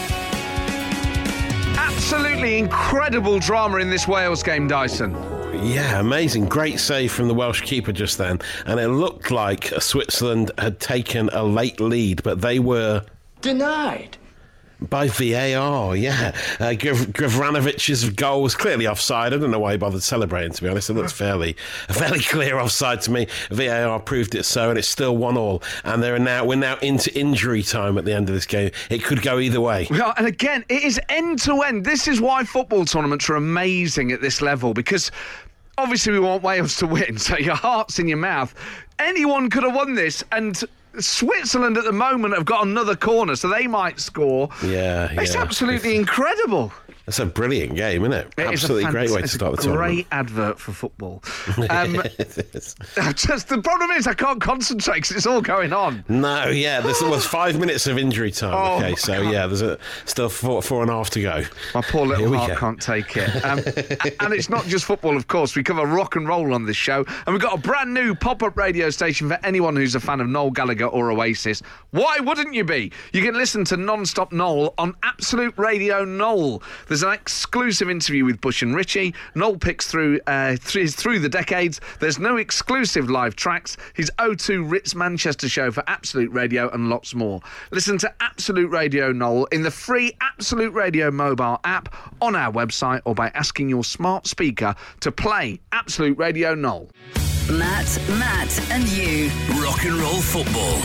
Absolutely incredible drama in this Wales game, Dyson. Yeah, amazing. Great save from the Welsh keeper just then. And it looked like Switzerland had taken a late lead, but they were Denied. by V A R, yeah. Uh, Grav- Gravranovic's goal was clearly offside. I don't know why he bothered celebrating, to be honest. It looks fairly fairly clear offside to me. V A R proved it so, and it's still one all. And they're now we're now into injury time at the end of this game. It could go either way. We are, and again, it is end to end. This is why football tournaments are amazing at this level, because obviously we want Wales to win, so your heart's in your mouth. Anyone could have won this, and Switzerland at the moment have got another corner, so they might score. Yeah, It's yeah. absolutely incredible. It's a brilliant game, isn't it? It is a Absolutely great fant- way to it's start the a tournament. great advert for football. Um, It is. just the problem is I can't concentrate because it's all going on. No, yeah, there's was five minutes of injury time. Oh, okay, so God. yeah, there's a, still four, four and a half to go. My poor Here little we heart go. can't take it. Um, a- and it's not just football, of course. We cover rock and roll on this show. And we've got a brand new pop-up radio station for anyone who's a fan of Noel Gallagher or Oasis. Why wouldn't you be? You can listen to Non-Stop Noel on Absolute Radio Noel. There's an exclusive interview with Bush and Richie. Noel picks through, uh, through, through the decades. There's no exclusive live tracks. His O two Ritz Manchester show for Absolute Radio and lots more. Listen to Absolute Radio Noel in the free Absolute Radio mobile app on our website or by asking your smart speaker to play Absolute Radio Noel. Matt, Matt, and you. Rock and roll football.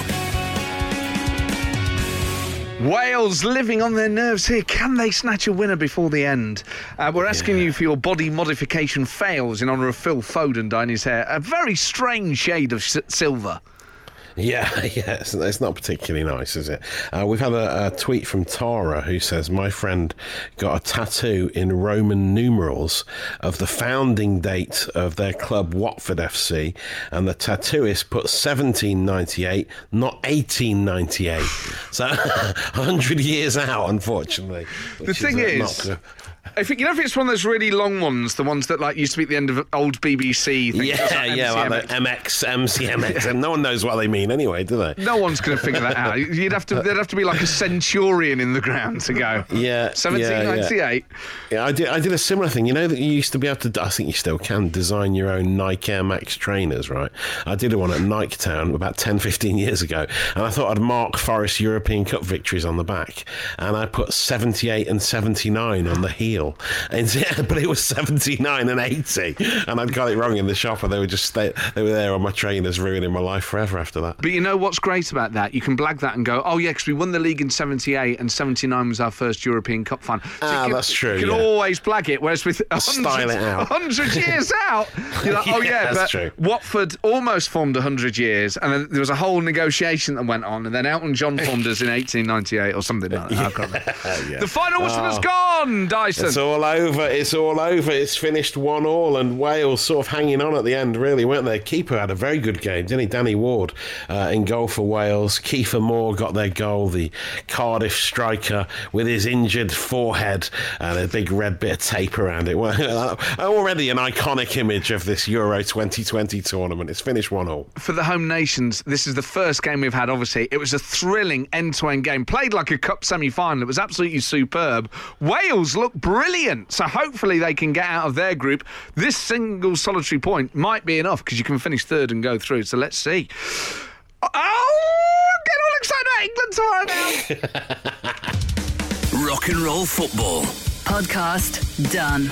Wales living on their nerves here. Can they snatch a winner before the end? Uh, we're asking you for your body modification fails in honour of Phil Foden dyeing his hair a very strange shade of s- silver. Yeah, yeah, it's, it's not particularly nice, is it? Uh, we've had a, a tweet from Tara who says, my friend got a tattoo in Roman numerals of the founding date of their club, Watford F C, and the tattooist put seventeen ninety-eight, not eighteen ninety-eight. So one hundred years out, unfortunately. The which thing uh, is, not good. if it, you know, if it's one of those really long ones, the ones that like used to be at the end of old B B C things, it's Yeah, like yeah, like M C M X. the M X, M C M X, and no one knows what they mean anyway, do they? No one's going to figure that out. You'd have to. There'd have to be like a centurion in the ground to go. Yeah, seventeen ninety-eight. Yeah, I did. I did a similar thing. You know that you used to be able to. I think you still can design your own Nike Air Max trainers, right? I did one at Nike Town about ten, fifteen years ago, and I thought I'd mark Forest European Cup victories on the back, and I put seventy-eight and seventy-nine on the heel, and but it was seventy-nine and eighty, and I'd got it wrong in the shop, and they were just stay, they were there on my trainers, ruining my life forever after that. But you know what's great about that? You can blag that and go, oh yeah, because we won the league in seventy-eight and seventy-nine was our first European Cup final. So Ah, you can, that's true, You can yeah. always blag it, whereas with a Style it out. hundred years out, you're like, oh Yeah, yeah, that's but true. Watford almost formed a hundred years, and then there was a whole negotiation that went on, and then Elton John formed us in eighteen ninety-eight or something like that. I can't remember. Yeah. The final whistle has Oh. gone, Dyson. Dyson. It's all over. It's all over. It's finished one all, and Wales sort of hanging on at the end, really, weren't they? Keeper had a very good game, didn't he? Danny Ward uh, in goal for Wales. Kiefer Moore got their goal, the Cardiff striker with his injured forehead and a big red bit of tape around it. Well, already an iconic image of this Euro twenty twenty tournament. It's finished one all. For the home nations, this is the first game we've had, obviously. It was a thrilling end-to-end game, played like a cup semi-final. It was absolutely superb. Wales look brilliant, so hopefully they can get out of their group. This single solitary point might be enough because you can finish third and go through, so let's see. Oh, get all excited about England tomorrow now. Rock and roll football. Podcast done.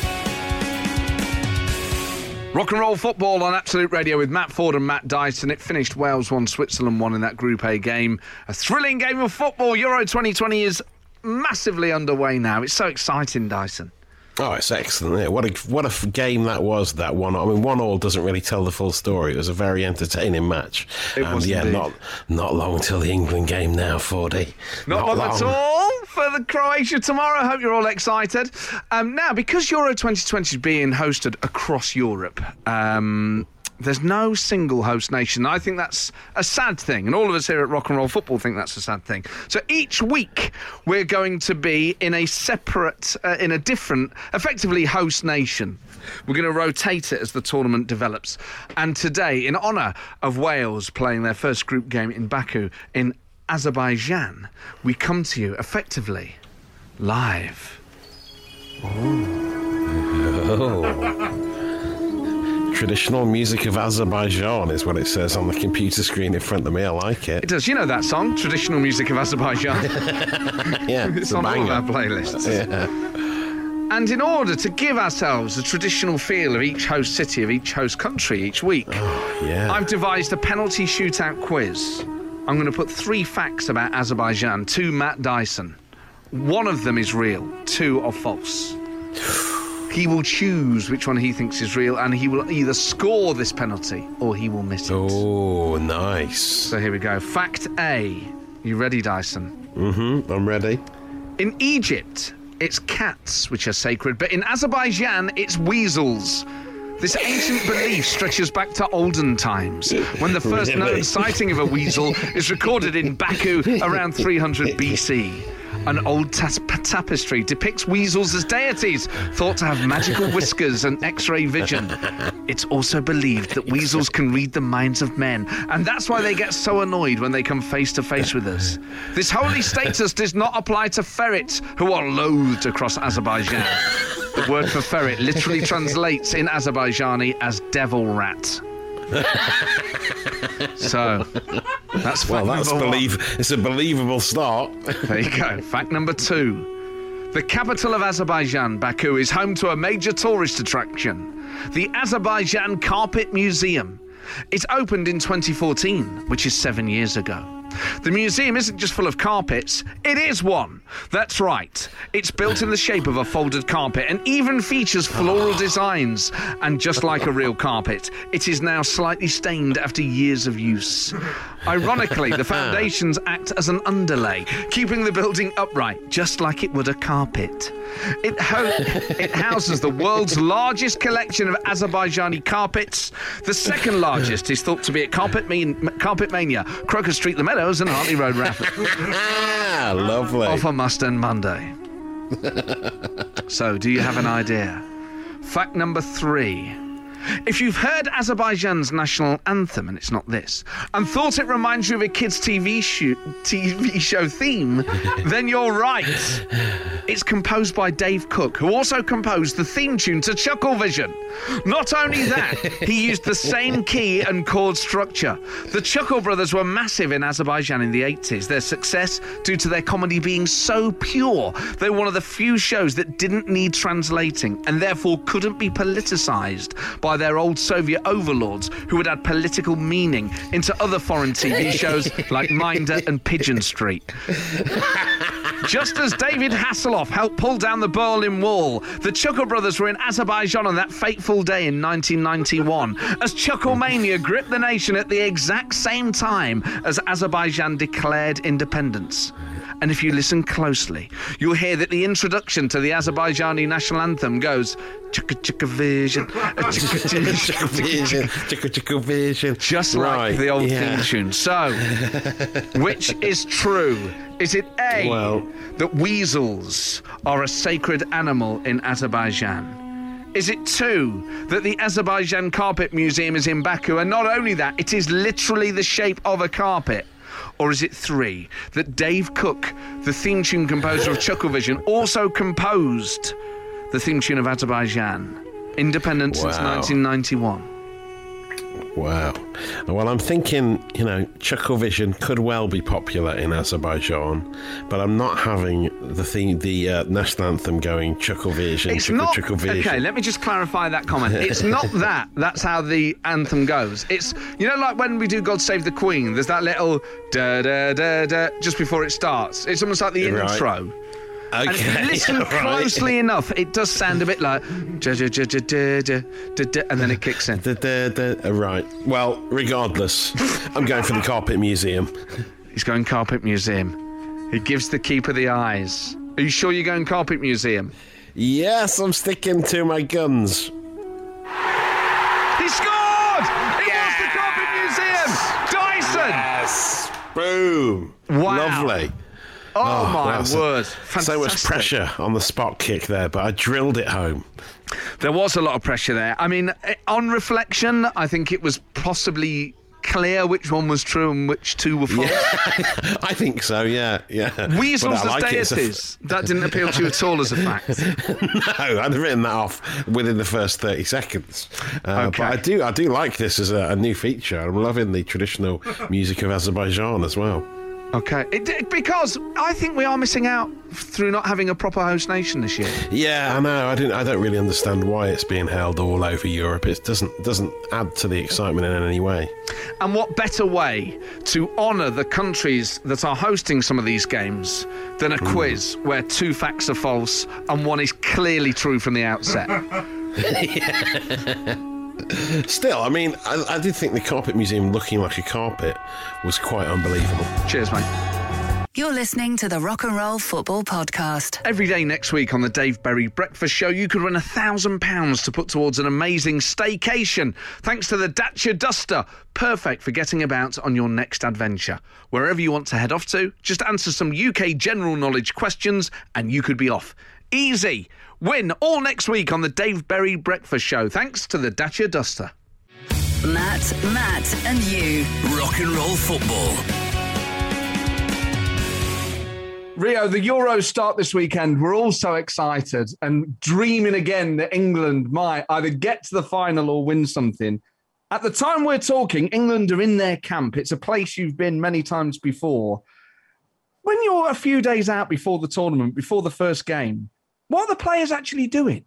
Rock and roll football on Absolute Radio with Matt Ford and Matt Dyson. It finished Wales one, Switzerland one in that Group A game. A thrilling game of football. Euro twenty twenty is massively underway now. It's so exciting, Dyson. Oh, it's excellent. Isn't it? What a what a f- game that was, that one. I mean, one all doesn't really tell the full story. It was a very entertaining match. It and was yeah, indeed. not not long until the England game now, Fordy. Not, long, at all for the Croatia tomorrow. I hope you're all excited. Um, now, because Euro twenty twenty is being hosted across Europe, um, there's no single host nation. I think that's a sad thing, and all of us here at Rock and Roll Football think that's a sad thing. So each week we're going to be in a separate, uh, in a different, effectively host nation. We're going to rotate it as the tournament develops. And today, in honour of Wales playing their first group game in Baku in Azerbaijan, we come to you effectively live. Oh. Traditional music of Azerbaijan is what it says on the computer screen in front of me. I like it. It does. You know that song, Traditional Music of Azerbaijan? Yeah, It's it's a on all of banger. our playlists. Yeah. And in order to give ourselves a traditional feel of each host city, of each host country each week, Yeah. I've devised a penalty shootout quiz. I'm going to put three facts about Azerbaijan to Matt Dyson. One of them is real, two are false. He will choose which one he thinks is real, and he will either score this penalty or he will miss it. Oh, nice. So here we go. Fact A. You ready, Dyson? Mm-hmm, I'm ready. In Egypt, it's cats which are sacred, but in Azerbaijan, it's weasels. This ancient belief stretches back to olden times, when the first Really? known sighting of a weasel is recorded in Baku around three hundred B C. An old tas- tapestry depicts weasels as deities, thought to have magical whiskers and X-ray vision. It's also believed that weasels can read the minds of men, and that's why they get so annoyed when they come face to face with us. This holy status does not apply to ferrets, who are loathed across Azerbaijan. The word for ferret literally translates in Azerbaijani as devil rat. So, that's fact Well, that's number one. believe. It's a believable start. There you go. Fact number two. The capital of Azerbaijan, Baku, is home to a major tourist attraction, the Azerbaijan Carpet Museum. It opened in twenty fourteen, which is seven years ago. The museum isn't just full of carpets, it is one. That's right. It's built in the shape of a folded carpet and even features floral designs. And just like a real carpet, it is now slightly stained after years of use. Ironically, the foundations act as an underlay, keeping the building upright, just like it would a carpet. It, ho- it houses the world's largest collection of Azerbaijani carpets. The second largest is thought to be at Carpet, Man- Carpet Mania, Crocus Street, The Meadows and Hartley Road, Rafford. Ah, lovely. Off a Mustang Monday. So, do you have an idea? Fact number three. If you've heard Azerbaijan's national anthem, and it's not this, and thought it reminds you of a kid's T V, show, T V show theme, then you're right. It's composed by Dave Cook, who also composed the theme tune to Chucklevision. Not only that, he used the same key and chord structure. The Chuckle Brothers were massive in Azerbaijan in the eighties. Their success, due to their comedy being so pure, they were one of the few shows that didn't need translating and therefore couldn't be politicised by their old Soviet overlords who would add political meaning into other foreign T V shows like Minder and Pigeon Street. Just as David Hasselhoff helped pull down the Berlin Wall, the Chuckle Brothers were in Azerbaijan on that fateful day in nineteen ninety-one, as Chucklemania gripped the nation at the exact same time as Azerbaijan declared independence. And if you listen closely, you'll hear that the introduction to the Azerbaijani national anthem goes chicka chicka vision, chicka chicka vision, chicka chicka vision. Just Right, like the old yeah. theme tune. So, which is true? Is it A, Well- that weasels are a sacred animal in Azerbaijan? Is it two, that the Azerbaijan Carpet Museum is in Baku, and not only that, it is literally the shape of a carpet? Or is it three, that Dave Cook, the theme tune composer of Chucklevision, also composed the theme tune of Azerbaijan, independent since Wow. nineteen ninety-one? Wow. Well, I'm thinking, you know, Chucklevision could well be popular in Azerbaijan, but I'm not having the theme, the uh, national anthem going Chucklevision, It's Chuckle, not Chucklevision. okay. Let me just clarify that comment. It's not that. That's how the anthem goes. It's, you know, like when we do "God Save the Queen." There's that little da da da da just before it starts. It's almost like the Right. intro. And if Okay. you listen right. closely enough, it does sound a bit like da da da da da da da da, and then it kicks in. Da, da, da. Uh, Right. Well, regardless, I'm going for the Carpet Museum. He's going Carpet Museum. He gives the keeper the eyes. Are you sure you're going Carpet Museum? Yes, I'm sticking to my guns. He scored! It was the Carpet Museum! Dyson! Yes. Boom. Wow. Lovely. Oh, Oh, my that's a- word. So much Fantastic. pressure on the spot kick there, but I drilled it home. There was a lot of pressure there. I mean, eh, on reflection, I think it was possibly clear which one was true and which two were false. I think so, yeah, yeah. Weasels But I as like it as a- deities. That didn't appeal to you at all as a fact. No, I'd written that off within the first thirty seconds. Uh, Okay. But I do, I do like this as a, a new feature. I'm loving the traditional music of Azerbaijan as well. Okay. It, because I think we are missing out through not having a proper host nation this year. Yeah, I know. I don't, I don't really understand why it's being held all over Europe. It doesn't doesn't add to the excitement in any way. And what better way to honour the countries that are hosting some of these games than a quiz where two facts are false and one is clearly true from the outset? Still, I mean, I, I did think the Carpet Museum looking like a carpet was quite unbelievable. Cheers, mate. You're listening to the Rock and Roll Football Podcast. Every day next week on the Dave Berry Breakfast Show, you could win a thousand pounds to put towards an amazing staycation, thanks to the Dacia Duster, perfect for getting about on your next adventure. Wherever you want to head off to, just answer some U K general knowledge questions, and you could be off. Easy. Win all next week on the Dave Berry Breakfast Show, thanks to the Dacia Duster. Matt, Matt, and you. Rock and roll football. Rio, the Euros start this weekend. We're all so excited and dreaming again that England might either get to the final or win something. At the time we're talking, England are in their camp. It's a place you've been many times before. When you're a few days out before the tournament, before the first game, what are the players actually doing?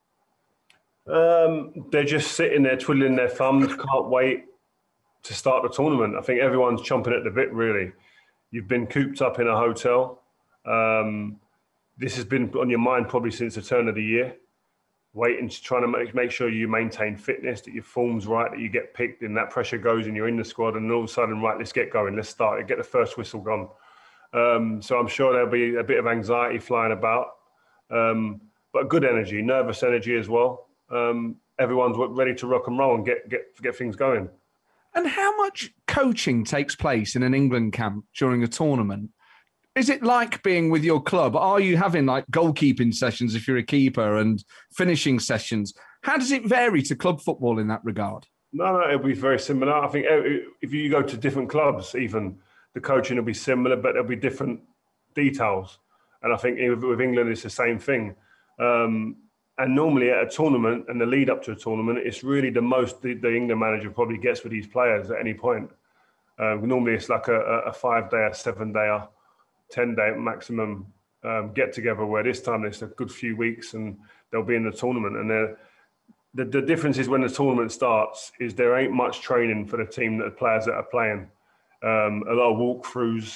Um, they're just sitting there twiddling their thumbs, can't wait to start the tournament. I think everyone's chomping at the bit, really. You've been cooped up in a hotel. Um, this has been on your mind probably since the turn of the year. Waiting, trying to make, make sure you maintain fitness, that your form's right, that you get picked, and that pressure goes and you're in the squad, and all of a sudden, right, let's get going, let's start, get the first whistle gone. Um, so I'm sure there'll be a bit of anxiety flying about. Um, but good energy, nervous energy as well. Um, everyone's ready to rock and roll and get, get, get things going. And how much coaching takes place in an England camp during a tournament? Is it like being with your club? Are you having like goalkeeping sessions if you're a keeper and finishing sessions? How does it vary to club football in that regard? No, no, it'll be very similar. I think if you go to different clubs, even the coaching will be similar, but there'll be different details. And I think with England, it's the same thing. Um, and normally at a tournament and the lead up to a tournament, it's really the most the, the England manager probably gets with these players at any point. Um, normally it's like a, a five-day, a seven-day, ten-day maximum um, get-together, where this time it's a good few weeks and they'll be in the tournament. And the, the difference is when the tournament starts is there ain't much training for the team, the players that are playing. Um, a lot of walkthroughs,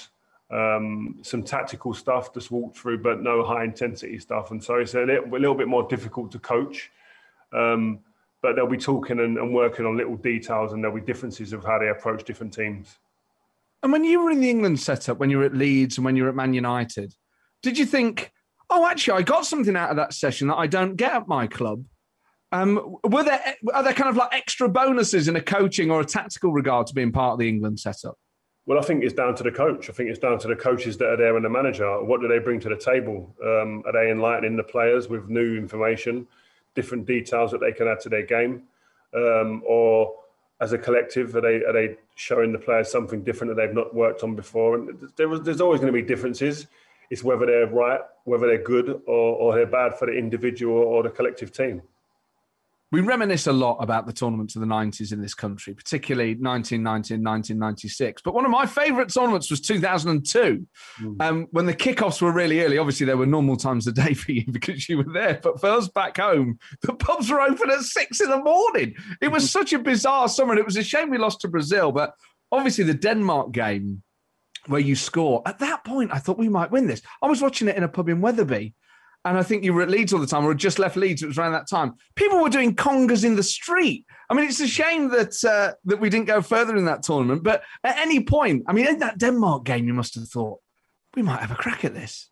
um, some tactical stuff just walked through, but no high intensity stuff. And so it's a little, a little bit more difficult to coach. Um, but they'll be talking and, and working on little details, and there'll be differences of how they approach different teams. And when you were in the England setup, when you were at Leeds and when you were at Man United, did you think, oh, actually, I got something out of that session that I don't get at my club? Um, were there are there kind of like extra bonuses in a coaching or a tactical regard to being part of the England setup? Well, I think it's down to the coach. I think it's down to the coaches that are there and the manager. What do they bring to the table? Um, are they enlightening the players with new information, different details that they can add to their game? Um, or as a collective, are they are they showing the players something different that they've not worked on before? And there was, there's always going to be differences. It's whether they're right, whether they're good or, or they're bad for the individual or the collective team. We reminisce a lot about the tournaments of the nineties in this country, particularly nineteen ninety and nineteen ninety-six. But one of my favourite tournaments was two thousand two, mm. um, when the kickoffs were really early. Obviously, there were normal times of day for you because you were there. But for us back home, the pubs were open at six in the morning. It was such a bizarre summer, and it was a shame we lost to Brazil. But obviously, the Denmark game where you score, at that point, I thought we might win this. I was watching it in a pub in Wetherby. And I think you were at Leeds all the time, or had just left Leeds. It was around that time. People were doing congas in the street. I mean, it's a shame that uh, that we didn't go further in that tournament. But at any point, I mean, in that Denmark game, you must have thought, we might have a crack at this.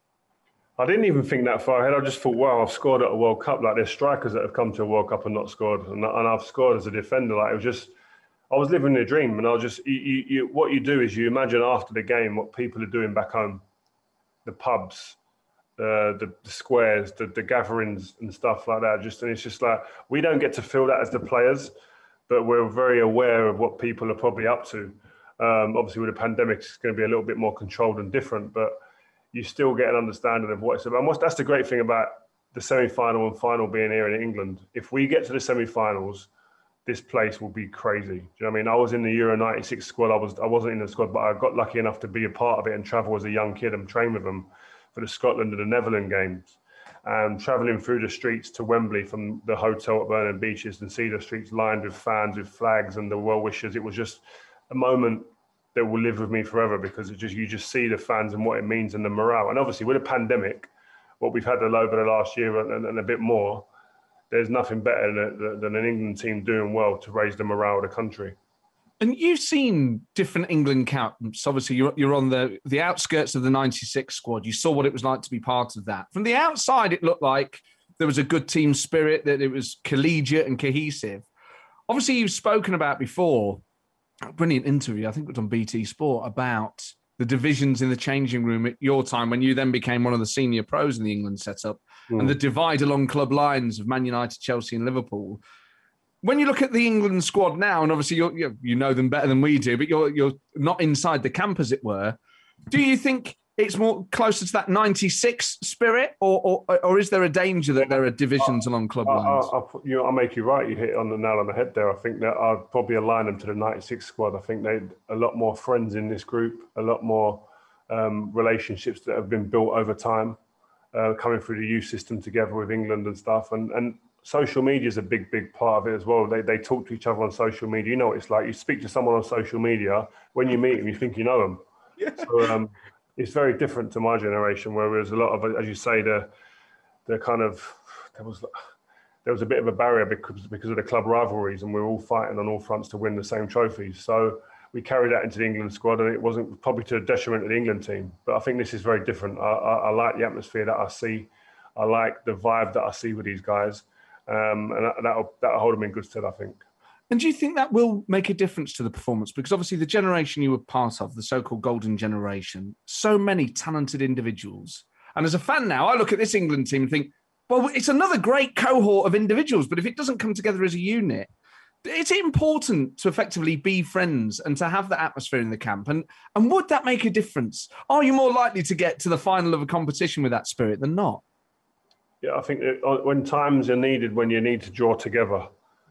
I didn't even think that far ahead. I just thought, wow, I've scored at a World Cup. Like, there's strikers that have come to a World Cup and not scored. And, and I've scored as a defender. Like, it was just, I was living a dream. And I was just, you, you, you, what you do is you imagine after the game what people are doing back home, the pubs, Uh, the, the squares, the, the gatherings and stuff like that. Just and it's just like, we don't get to feel that as the players, but we're very aware of what people are probably up to. Um, obviously, with the pandemic, it's going to be a little bit more controlled and different, but you still get an understanding of what it's about. And what's, that's the great thing about the semi-final and final being here in England. If we get to the semi-finals, this place will be crazy. Do you know what I mean? I was in the Euro ninety-six squad. I was I wasn't in the squad, but I got lucky enough to be a part of it and travel as a young kid and train with them for the Scotland and the Netherlands games, and travelling through the streets to Wembley from the hotel at Vernon Beaches and see the streets lined with fans, with flags and the well-wishers. It was just a moment that will live with me forever, because it just you just see the fans and what it means and the morale. And obviously with a pandemic, what we've had over the last year and, and a bit more, there's nothing better than, than an England team doing well to raise the morale of the country. And you've seen different England camps. Obviously, you're, you're on the, the outskirts of the ninety-six squad. You saw what it was like to be part of that. From the outside, it looked like there was a good team spirit, that it was collegiate and cohesive. Obviously, you've spoken about before, a brilliant interview, I think it was on B T Sport, about the divisions in the changing room at your time when you then became one of the senior pros in the England setup, mm. and the divide along club lines of Man United, Chelsea and Liverpool. When you look at the England squad now, and obviously you're, you you know them better than we do, but you're you're not inside the camp, as it were. Do you think it's more closer to that ninety-six spirit, or or, or is there a danger that there are divisions I, along club I, lines? I, I, you know, I'll make you right. You hit it on the nail on the head there. I think that I'd probably align them to the ninety-six squad. I think they a lot more friends in this group, a lot more um, relationships that have been built over time, uh, coming through the youth system together with England and stuff, and and. Social media is a big, big part of it as well. They they talk to each other on social media. You know what it's like. You speak to someone on social media, when you meet them, you think you know them. Yeah. So um, it's very different to my generation, where there's a lot of, as you say, the the kind of there was there was a bit of a barrier because because of the club rivalries, and we were all fighting on all fronts to win the same trophies. So we carried that into the England squad, and it wasn't probably to the detriment of the England team. But I think this is very different. I, I, I like the atmosphere that I see. I like the vibe that I see with these guys. Um, and that, that'll, that'll hold them in good stead, I think. And do you think that will make a difference to the performance? Because obviously the generation you were part of, the so-called golden generation, so many talented individuals. And as a fan now, I look at this England team and think, well, it's another great cohort of individuals, but if it doesn't come together as a unit, it's important to effectively be friends and to have that atmosphere in the camp. And, and would that make a difference? Are you more likely to get to the final of a competition with that spirit than not? Yeah, I think that when times are needed, when you need to draw together,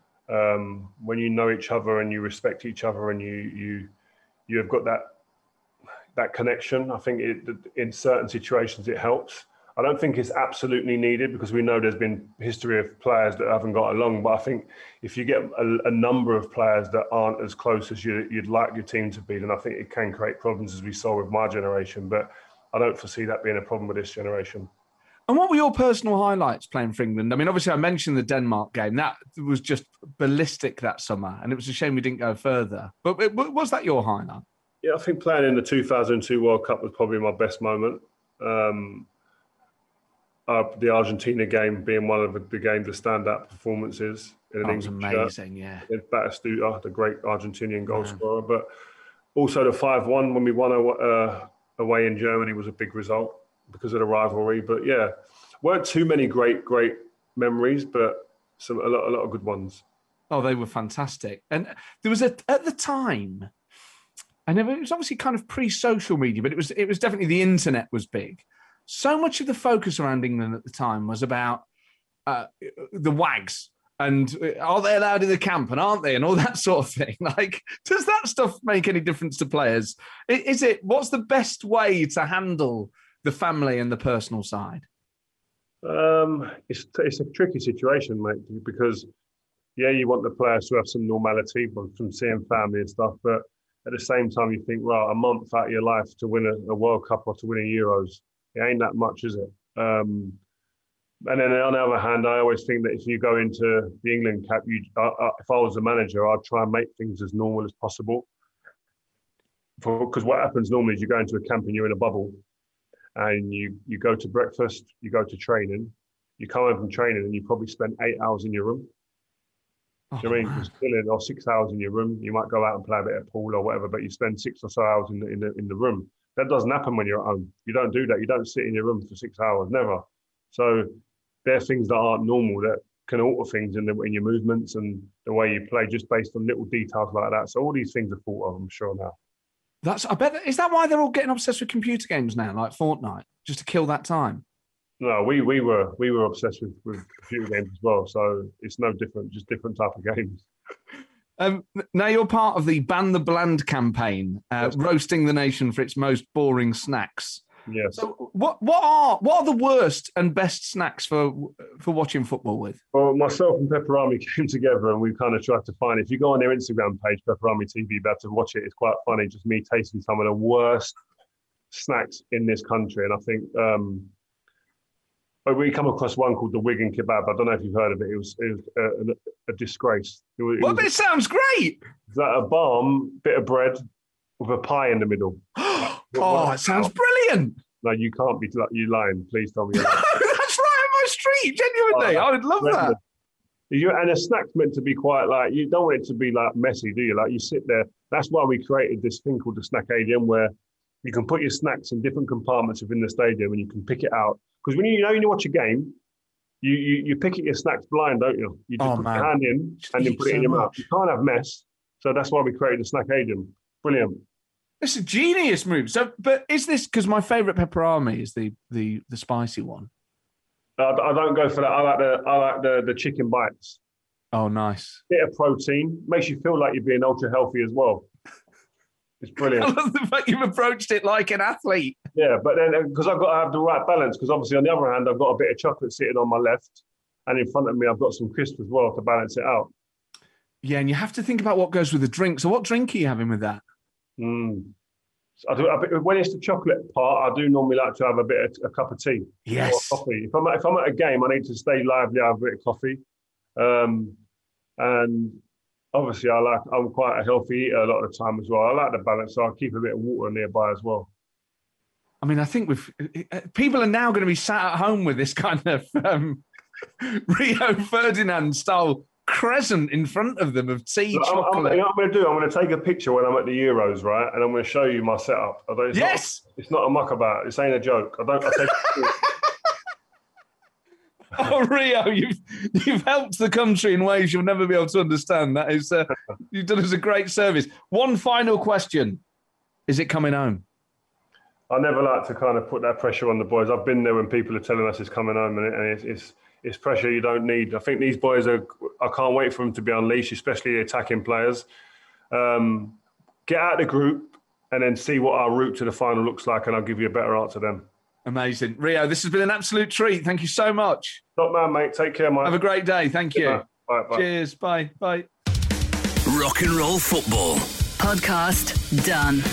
um, when you know each other and you respect each other and you you you have got that that connection, I think it, in certain situations it helps. I don't think it's absolutely needed because we know there's been history of players that haven't got along. But I think if you get a, a number of players that aren't as close as you, you'd like your team to be, then I think it can create problems, as we saw with my generation. But I don't foresee that being a problem with this generation. And what were your personal highlights playing for England? I mean, obviously, I mentioned the Denmark game. That was just ballistic that summer, and it was a shame we didn't go further. But was that your highlight? Yeah, I think playing in the two thousand two World Cup was probably my best moment. Um, uh, the Argentina game being one of the games of stand-up performances. In an that was English amazing, shirt. yeah. Batistuta, the great Argentinian goal yeah. scorer. But also the five one when we won uh, away in Germany was a big result because of the rivalry. But yeah, weren't too many great, great memories, but some a lot, a lot of good ones. Oh, they were fantastic. And there was a at the time, and it was obviously kind of pre-social media, but it was it was definitely the internet was big. So much of the focus around England at the time was about uh, the wags and are they allowed in the camp and aren't they and all that sort of thing. Like, does that stuff make any difference to players? Is it what's the best way to handle the family and the personal side? Um, it's it's a tricky situation, mate, because yeah, you want the players to have some normality from seeing family and stuff, but at the same time, you think, right, a month out of your life to win a, a World Cup or to win a Euros, it ain't that much, is it? Um, and then on the other hand, I always think that if you go into the England cap, you, uh, uh, if I was a manager, I'd try and make things as normal as possible. Because what happens normally is you go into a camp and you're in a bubble, and you you go to breakfast, you go to training, you come home from training, and you probably spend eight hours in your room. Oh, Do you know what I mean? You're still in, or six hours in your room. You might go out and play a bit of pool or whatever, but you spend six or so hours in the, in the in the room. That doesn't happen when you're at home. You don't do that. You don't sit in your room for six hours, never. So there are things that aren't normal that can alter things in, the, in your movements and the way you play, just based on little details like that. So all these things are thought of, I'm sure now. That's. I bet. Is that why they're all getting obsessed with computer games now, like Fortnite, just to kill that time? No, we we were we were obsessed with, with computer games as well. So it's no different, just different type of games. Um, now you're part of the Ban the Bland campaign, uh, yes. roasting the nation for its most boring snacks. Yes. So what what are what are the worst and best snacks for for watching football with? Well, myself and Pepperami came together and we kind of tried to find. If you go on their Instagram page, Pepperami T V, better watch it. It's quite funny. Just me tasting some of the worst snacks in this country, and I think. Um, But we come across one called the Wigan Kebab. I don't know if you've heard of it. It was, it was a, a disgrace. It was, it well, was, it sounds great. It's like a balm, bit of bread with a pie in the middle. Oh, it sounds brilliant. No, you can't be you lying. Please tell me you're lying. That's right on my street, genuinely. Oh, I would love that. You, and a snack's meant to be quite like, you don't want it to be like messy, do you? Like you sit there. That's why we created this thing called the Snackadium, where you can put your snacks in different compartments within the stadium and you can pick it out. Because when you, you know when you watch a game, you, you you pick at your snacks blind, don't you? You just oh, put man. your hand in and then put it so in your much. mouth. You can't have mess. So that's why we created the Snackadium. Brilliant. It's a genius move. So, but is this because my favourite pepperami is the the the spicy one? Uh, I don't go for that. I like the I like the the chicken bites. Oh, nice. Bit of protein makes you feel like you're being ultra healthy as well. It's brilliant. I love the fact you've approached it like an athlete. Yeah, but then because I've got to have the right balance. Because obviously, on the other hand, I've got a bit of chocolate sitting on my left, and in front of me, I've got some crisps as well to balance it out. Yeah, and you have to think about what goes with the drink. So, what drink are you having with that? Mm. I do, I, when it's the chocolate part, I do normally like to have a bit of a cup of tea. Yes. Or coffee. If I'm if I'm at a game, I need to stay lively. I have a bit of coffee, um, and obviously, I like. I'm quite a healthy eater a lot of the time as well. I like the balance, so I keep a bit of water nearby as well. I mean, I think we've people are now going to be sat at home with this kind of um, Rio Ferdinand style crescent in front of them of tea, Look, chocolate. I'm, I'm, you know what I'm going to do? I'm going to take a picture when I'm at the Euros, right? And I'm going to show you my setup. I don't, it's yes! Not, it's not a muck about. This ain't a joke. I don't... I take Oh, Rio, you've, you've helped the country in ways you'll never be able to understand. That is, uh, you've done us a great service. One final question. Is it coming home? I never like to kind of put that pressure on the boys. I've been there when people are telling us it's coming home, and, it, and it's, it's it's pressure you don't need. I think these boys are, I can't wait for them to be unleashed, especially the attacking players. Um, get out of the group and then see what our route to the final looks like, and I'll give you a better answer then. Amazing. Rio, this has been an absolute treat. Thank you so much. Top man, mate. Take care, mate. Have a great day. Thank you. Bye. Bye. Bye. Cheers. Bye. Bye. Rock and Roll Football. Podcast done.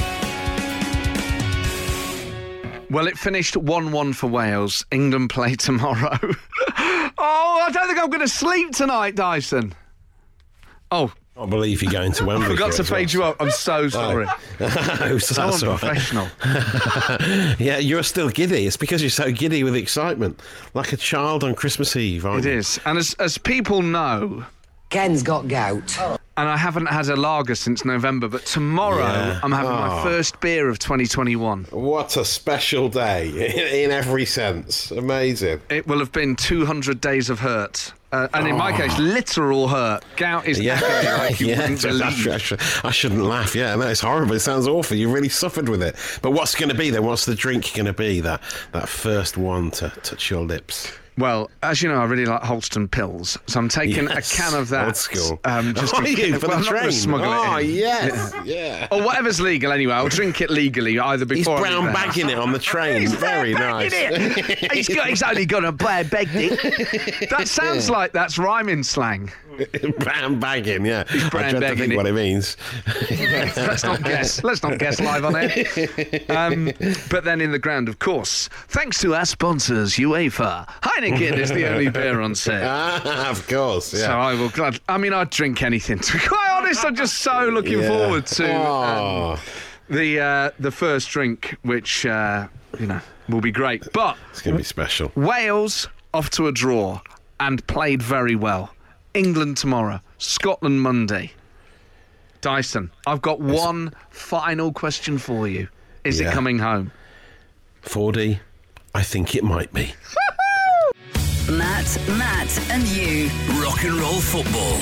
Well, it finished one one for Wales. England play tomorrow. Oh, I don't think I'm going to sleep tonight, Dyson. Oh. I believe you're going to Wembley. I forgot to fade you up. I'm so sorry. Oh, so so that's all unprofessional. Right. Yeah, you're still giddy. It's because you're so giddy with excitement. Like a child on Christmas Eve, aren't It you? is. And as, as people know... Ken's got gout. And I haven't had a lager since November, but tomorrow Yeah. I'm having Oh. my first beer of twenty twenty-one. What a special day in, in every sense. Amazing. It will have been two hundred days of hurt. Uh, and in my case, literal hurt. Gout is Yeah, agony like you yeah. wouldn't I, believe. should- I should- I shouldn't laugh. Yeah, no, it's horrible. It sounds awful. You really suffered with it. But what's going to be then? What's the drink going to be? That that first one to touch your lips. Well, as you know, I really like Holston Pills, so I'm taking Yes, a can of that. old school. Um, just Are in you, case- for well, the I'm not gonna train? smuggle Oh, it in. yes, yeah. Or whatever's legal anyway. I'll drink it legally either He's before. I brown leave the house. bagging it on the train. He's Very brown nice. bagging it. he's, got, he's only got a bad begged it. That sounds like that's rhyming slang. brown bagging, yeah. I brown dread to bagging think it. what it means. Let's not guess. Let's not guess live on air. Um, but then in the ground, of course, thanks to our sponsors, UEFA, Heineken is the only beer on sale. Ah, of course, yeah. So I will glad. I mean, I'd drink anything. To be quite honest, I'm just so looking Yeah. forward to um, Oh, the uh, the first drink, which uh, you know will be great. But it's going to be special. Wales off to a draw and played very well. England tomorrow, Scotland Monday. Dyson, I've got one final question for you. Is Yeah. it coming home? four D, I think it might be. Matt, Matt, and you. Rock and Roll Football.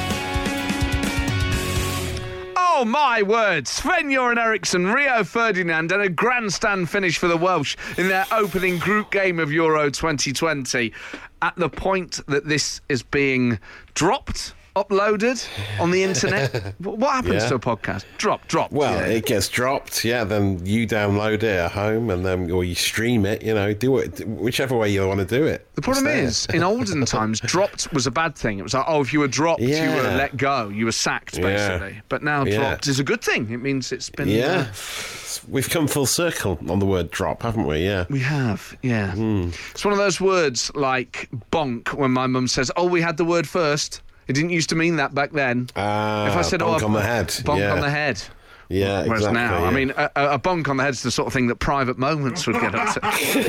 Oh, my word. Sven-Göran Eriksson, Rio Ferdinand, and a grandstand finish for the Welsh in their opening group game of Euro twenty twenty. At the point that this is being dropped, uploaded on the internet, what happens Yeah. to a podcast? Drop, drop. Well, Yeah. it gets dropped, yeah, then you download it at home and then or you stream it, you know, do it whichever way you want to do it. The problem It's there. is, in olden times, dropped was a bad thing. It was like, oh, if you were dropped, you Yeah. were let go. You were sacked, Yeah. basically. But now Yeah. dropped is a good thing. It means it's been... Yeah. uh, We've come full circle on the word drop, haven't we? Yeah. we have, yeah. Hmm. It's one of those words like bonk when my mum says, oh, we had the word first. It didn't used to mean that back then. Ah, if I said, bonk oh, on the head. Bonk yeah. on the head. Yeah, Whereas exactly, now, yeah. I mean, a, a bonk on the head's the sort of thing that Private Moments would get up to.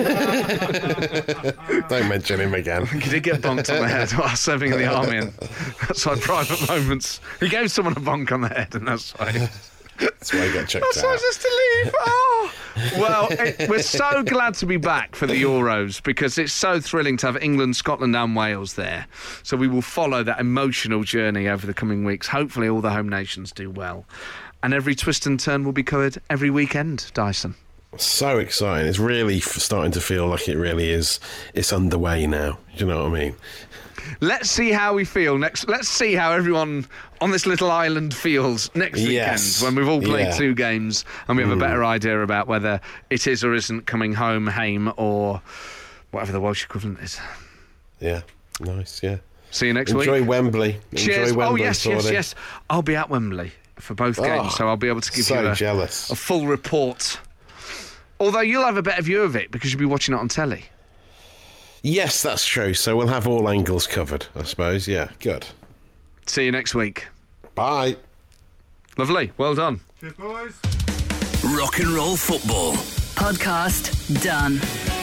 Don't mention him again. He did get bonked on the head while serving in the army, and that's why Private Moments. He gave someone a bonk on the head, and that's why. That's why I got checked That's why out. just to leave. Oh. Well, it, we're so glad to be back for the Euros because it's so thrilling to have England, Scotland, and Wales there. So we will follow that emotional journey over the coming weeks. Hopefully, all the home nations do well. And every twist and turn will be covered every weekend, Dyson. So exciting. It's really f- starting to feel like it really is. It's underway now. Do you know what I mean? Let's see how we feel next. Let's see how everyone on this little island feels next Yes. weekend when we've all played Yeah. two games and we have a better idea about whether it is or isn't coming home, hame, or whatever the Welsh equivalent is. Yeah. Nice, yeah. See you next Enjoy week. Wembley. Cheers. Enjoy Oh, Wembley, yes, yes, Sordy. yes. I'll be at Wembley for both games, Oh, so I'll be able to give so you a, jealous. a full report. Although you'll have a better view of it because you'll be watching it on telly. Yes, that's true. So we'll have all angles covered, I suppose. Yeah, good. See you next week. Bye. Lovely. Well done. Rock and Roll Football. Podcast done.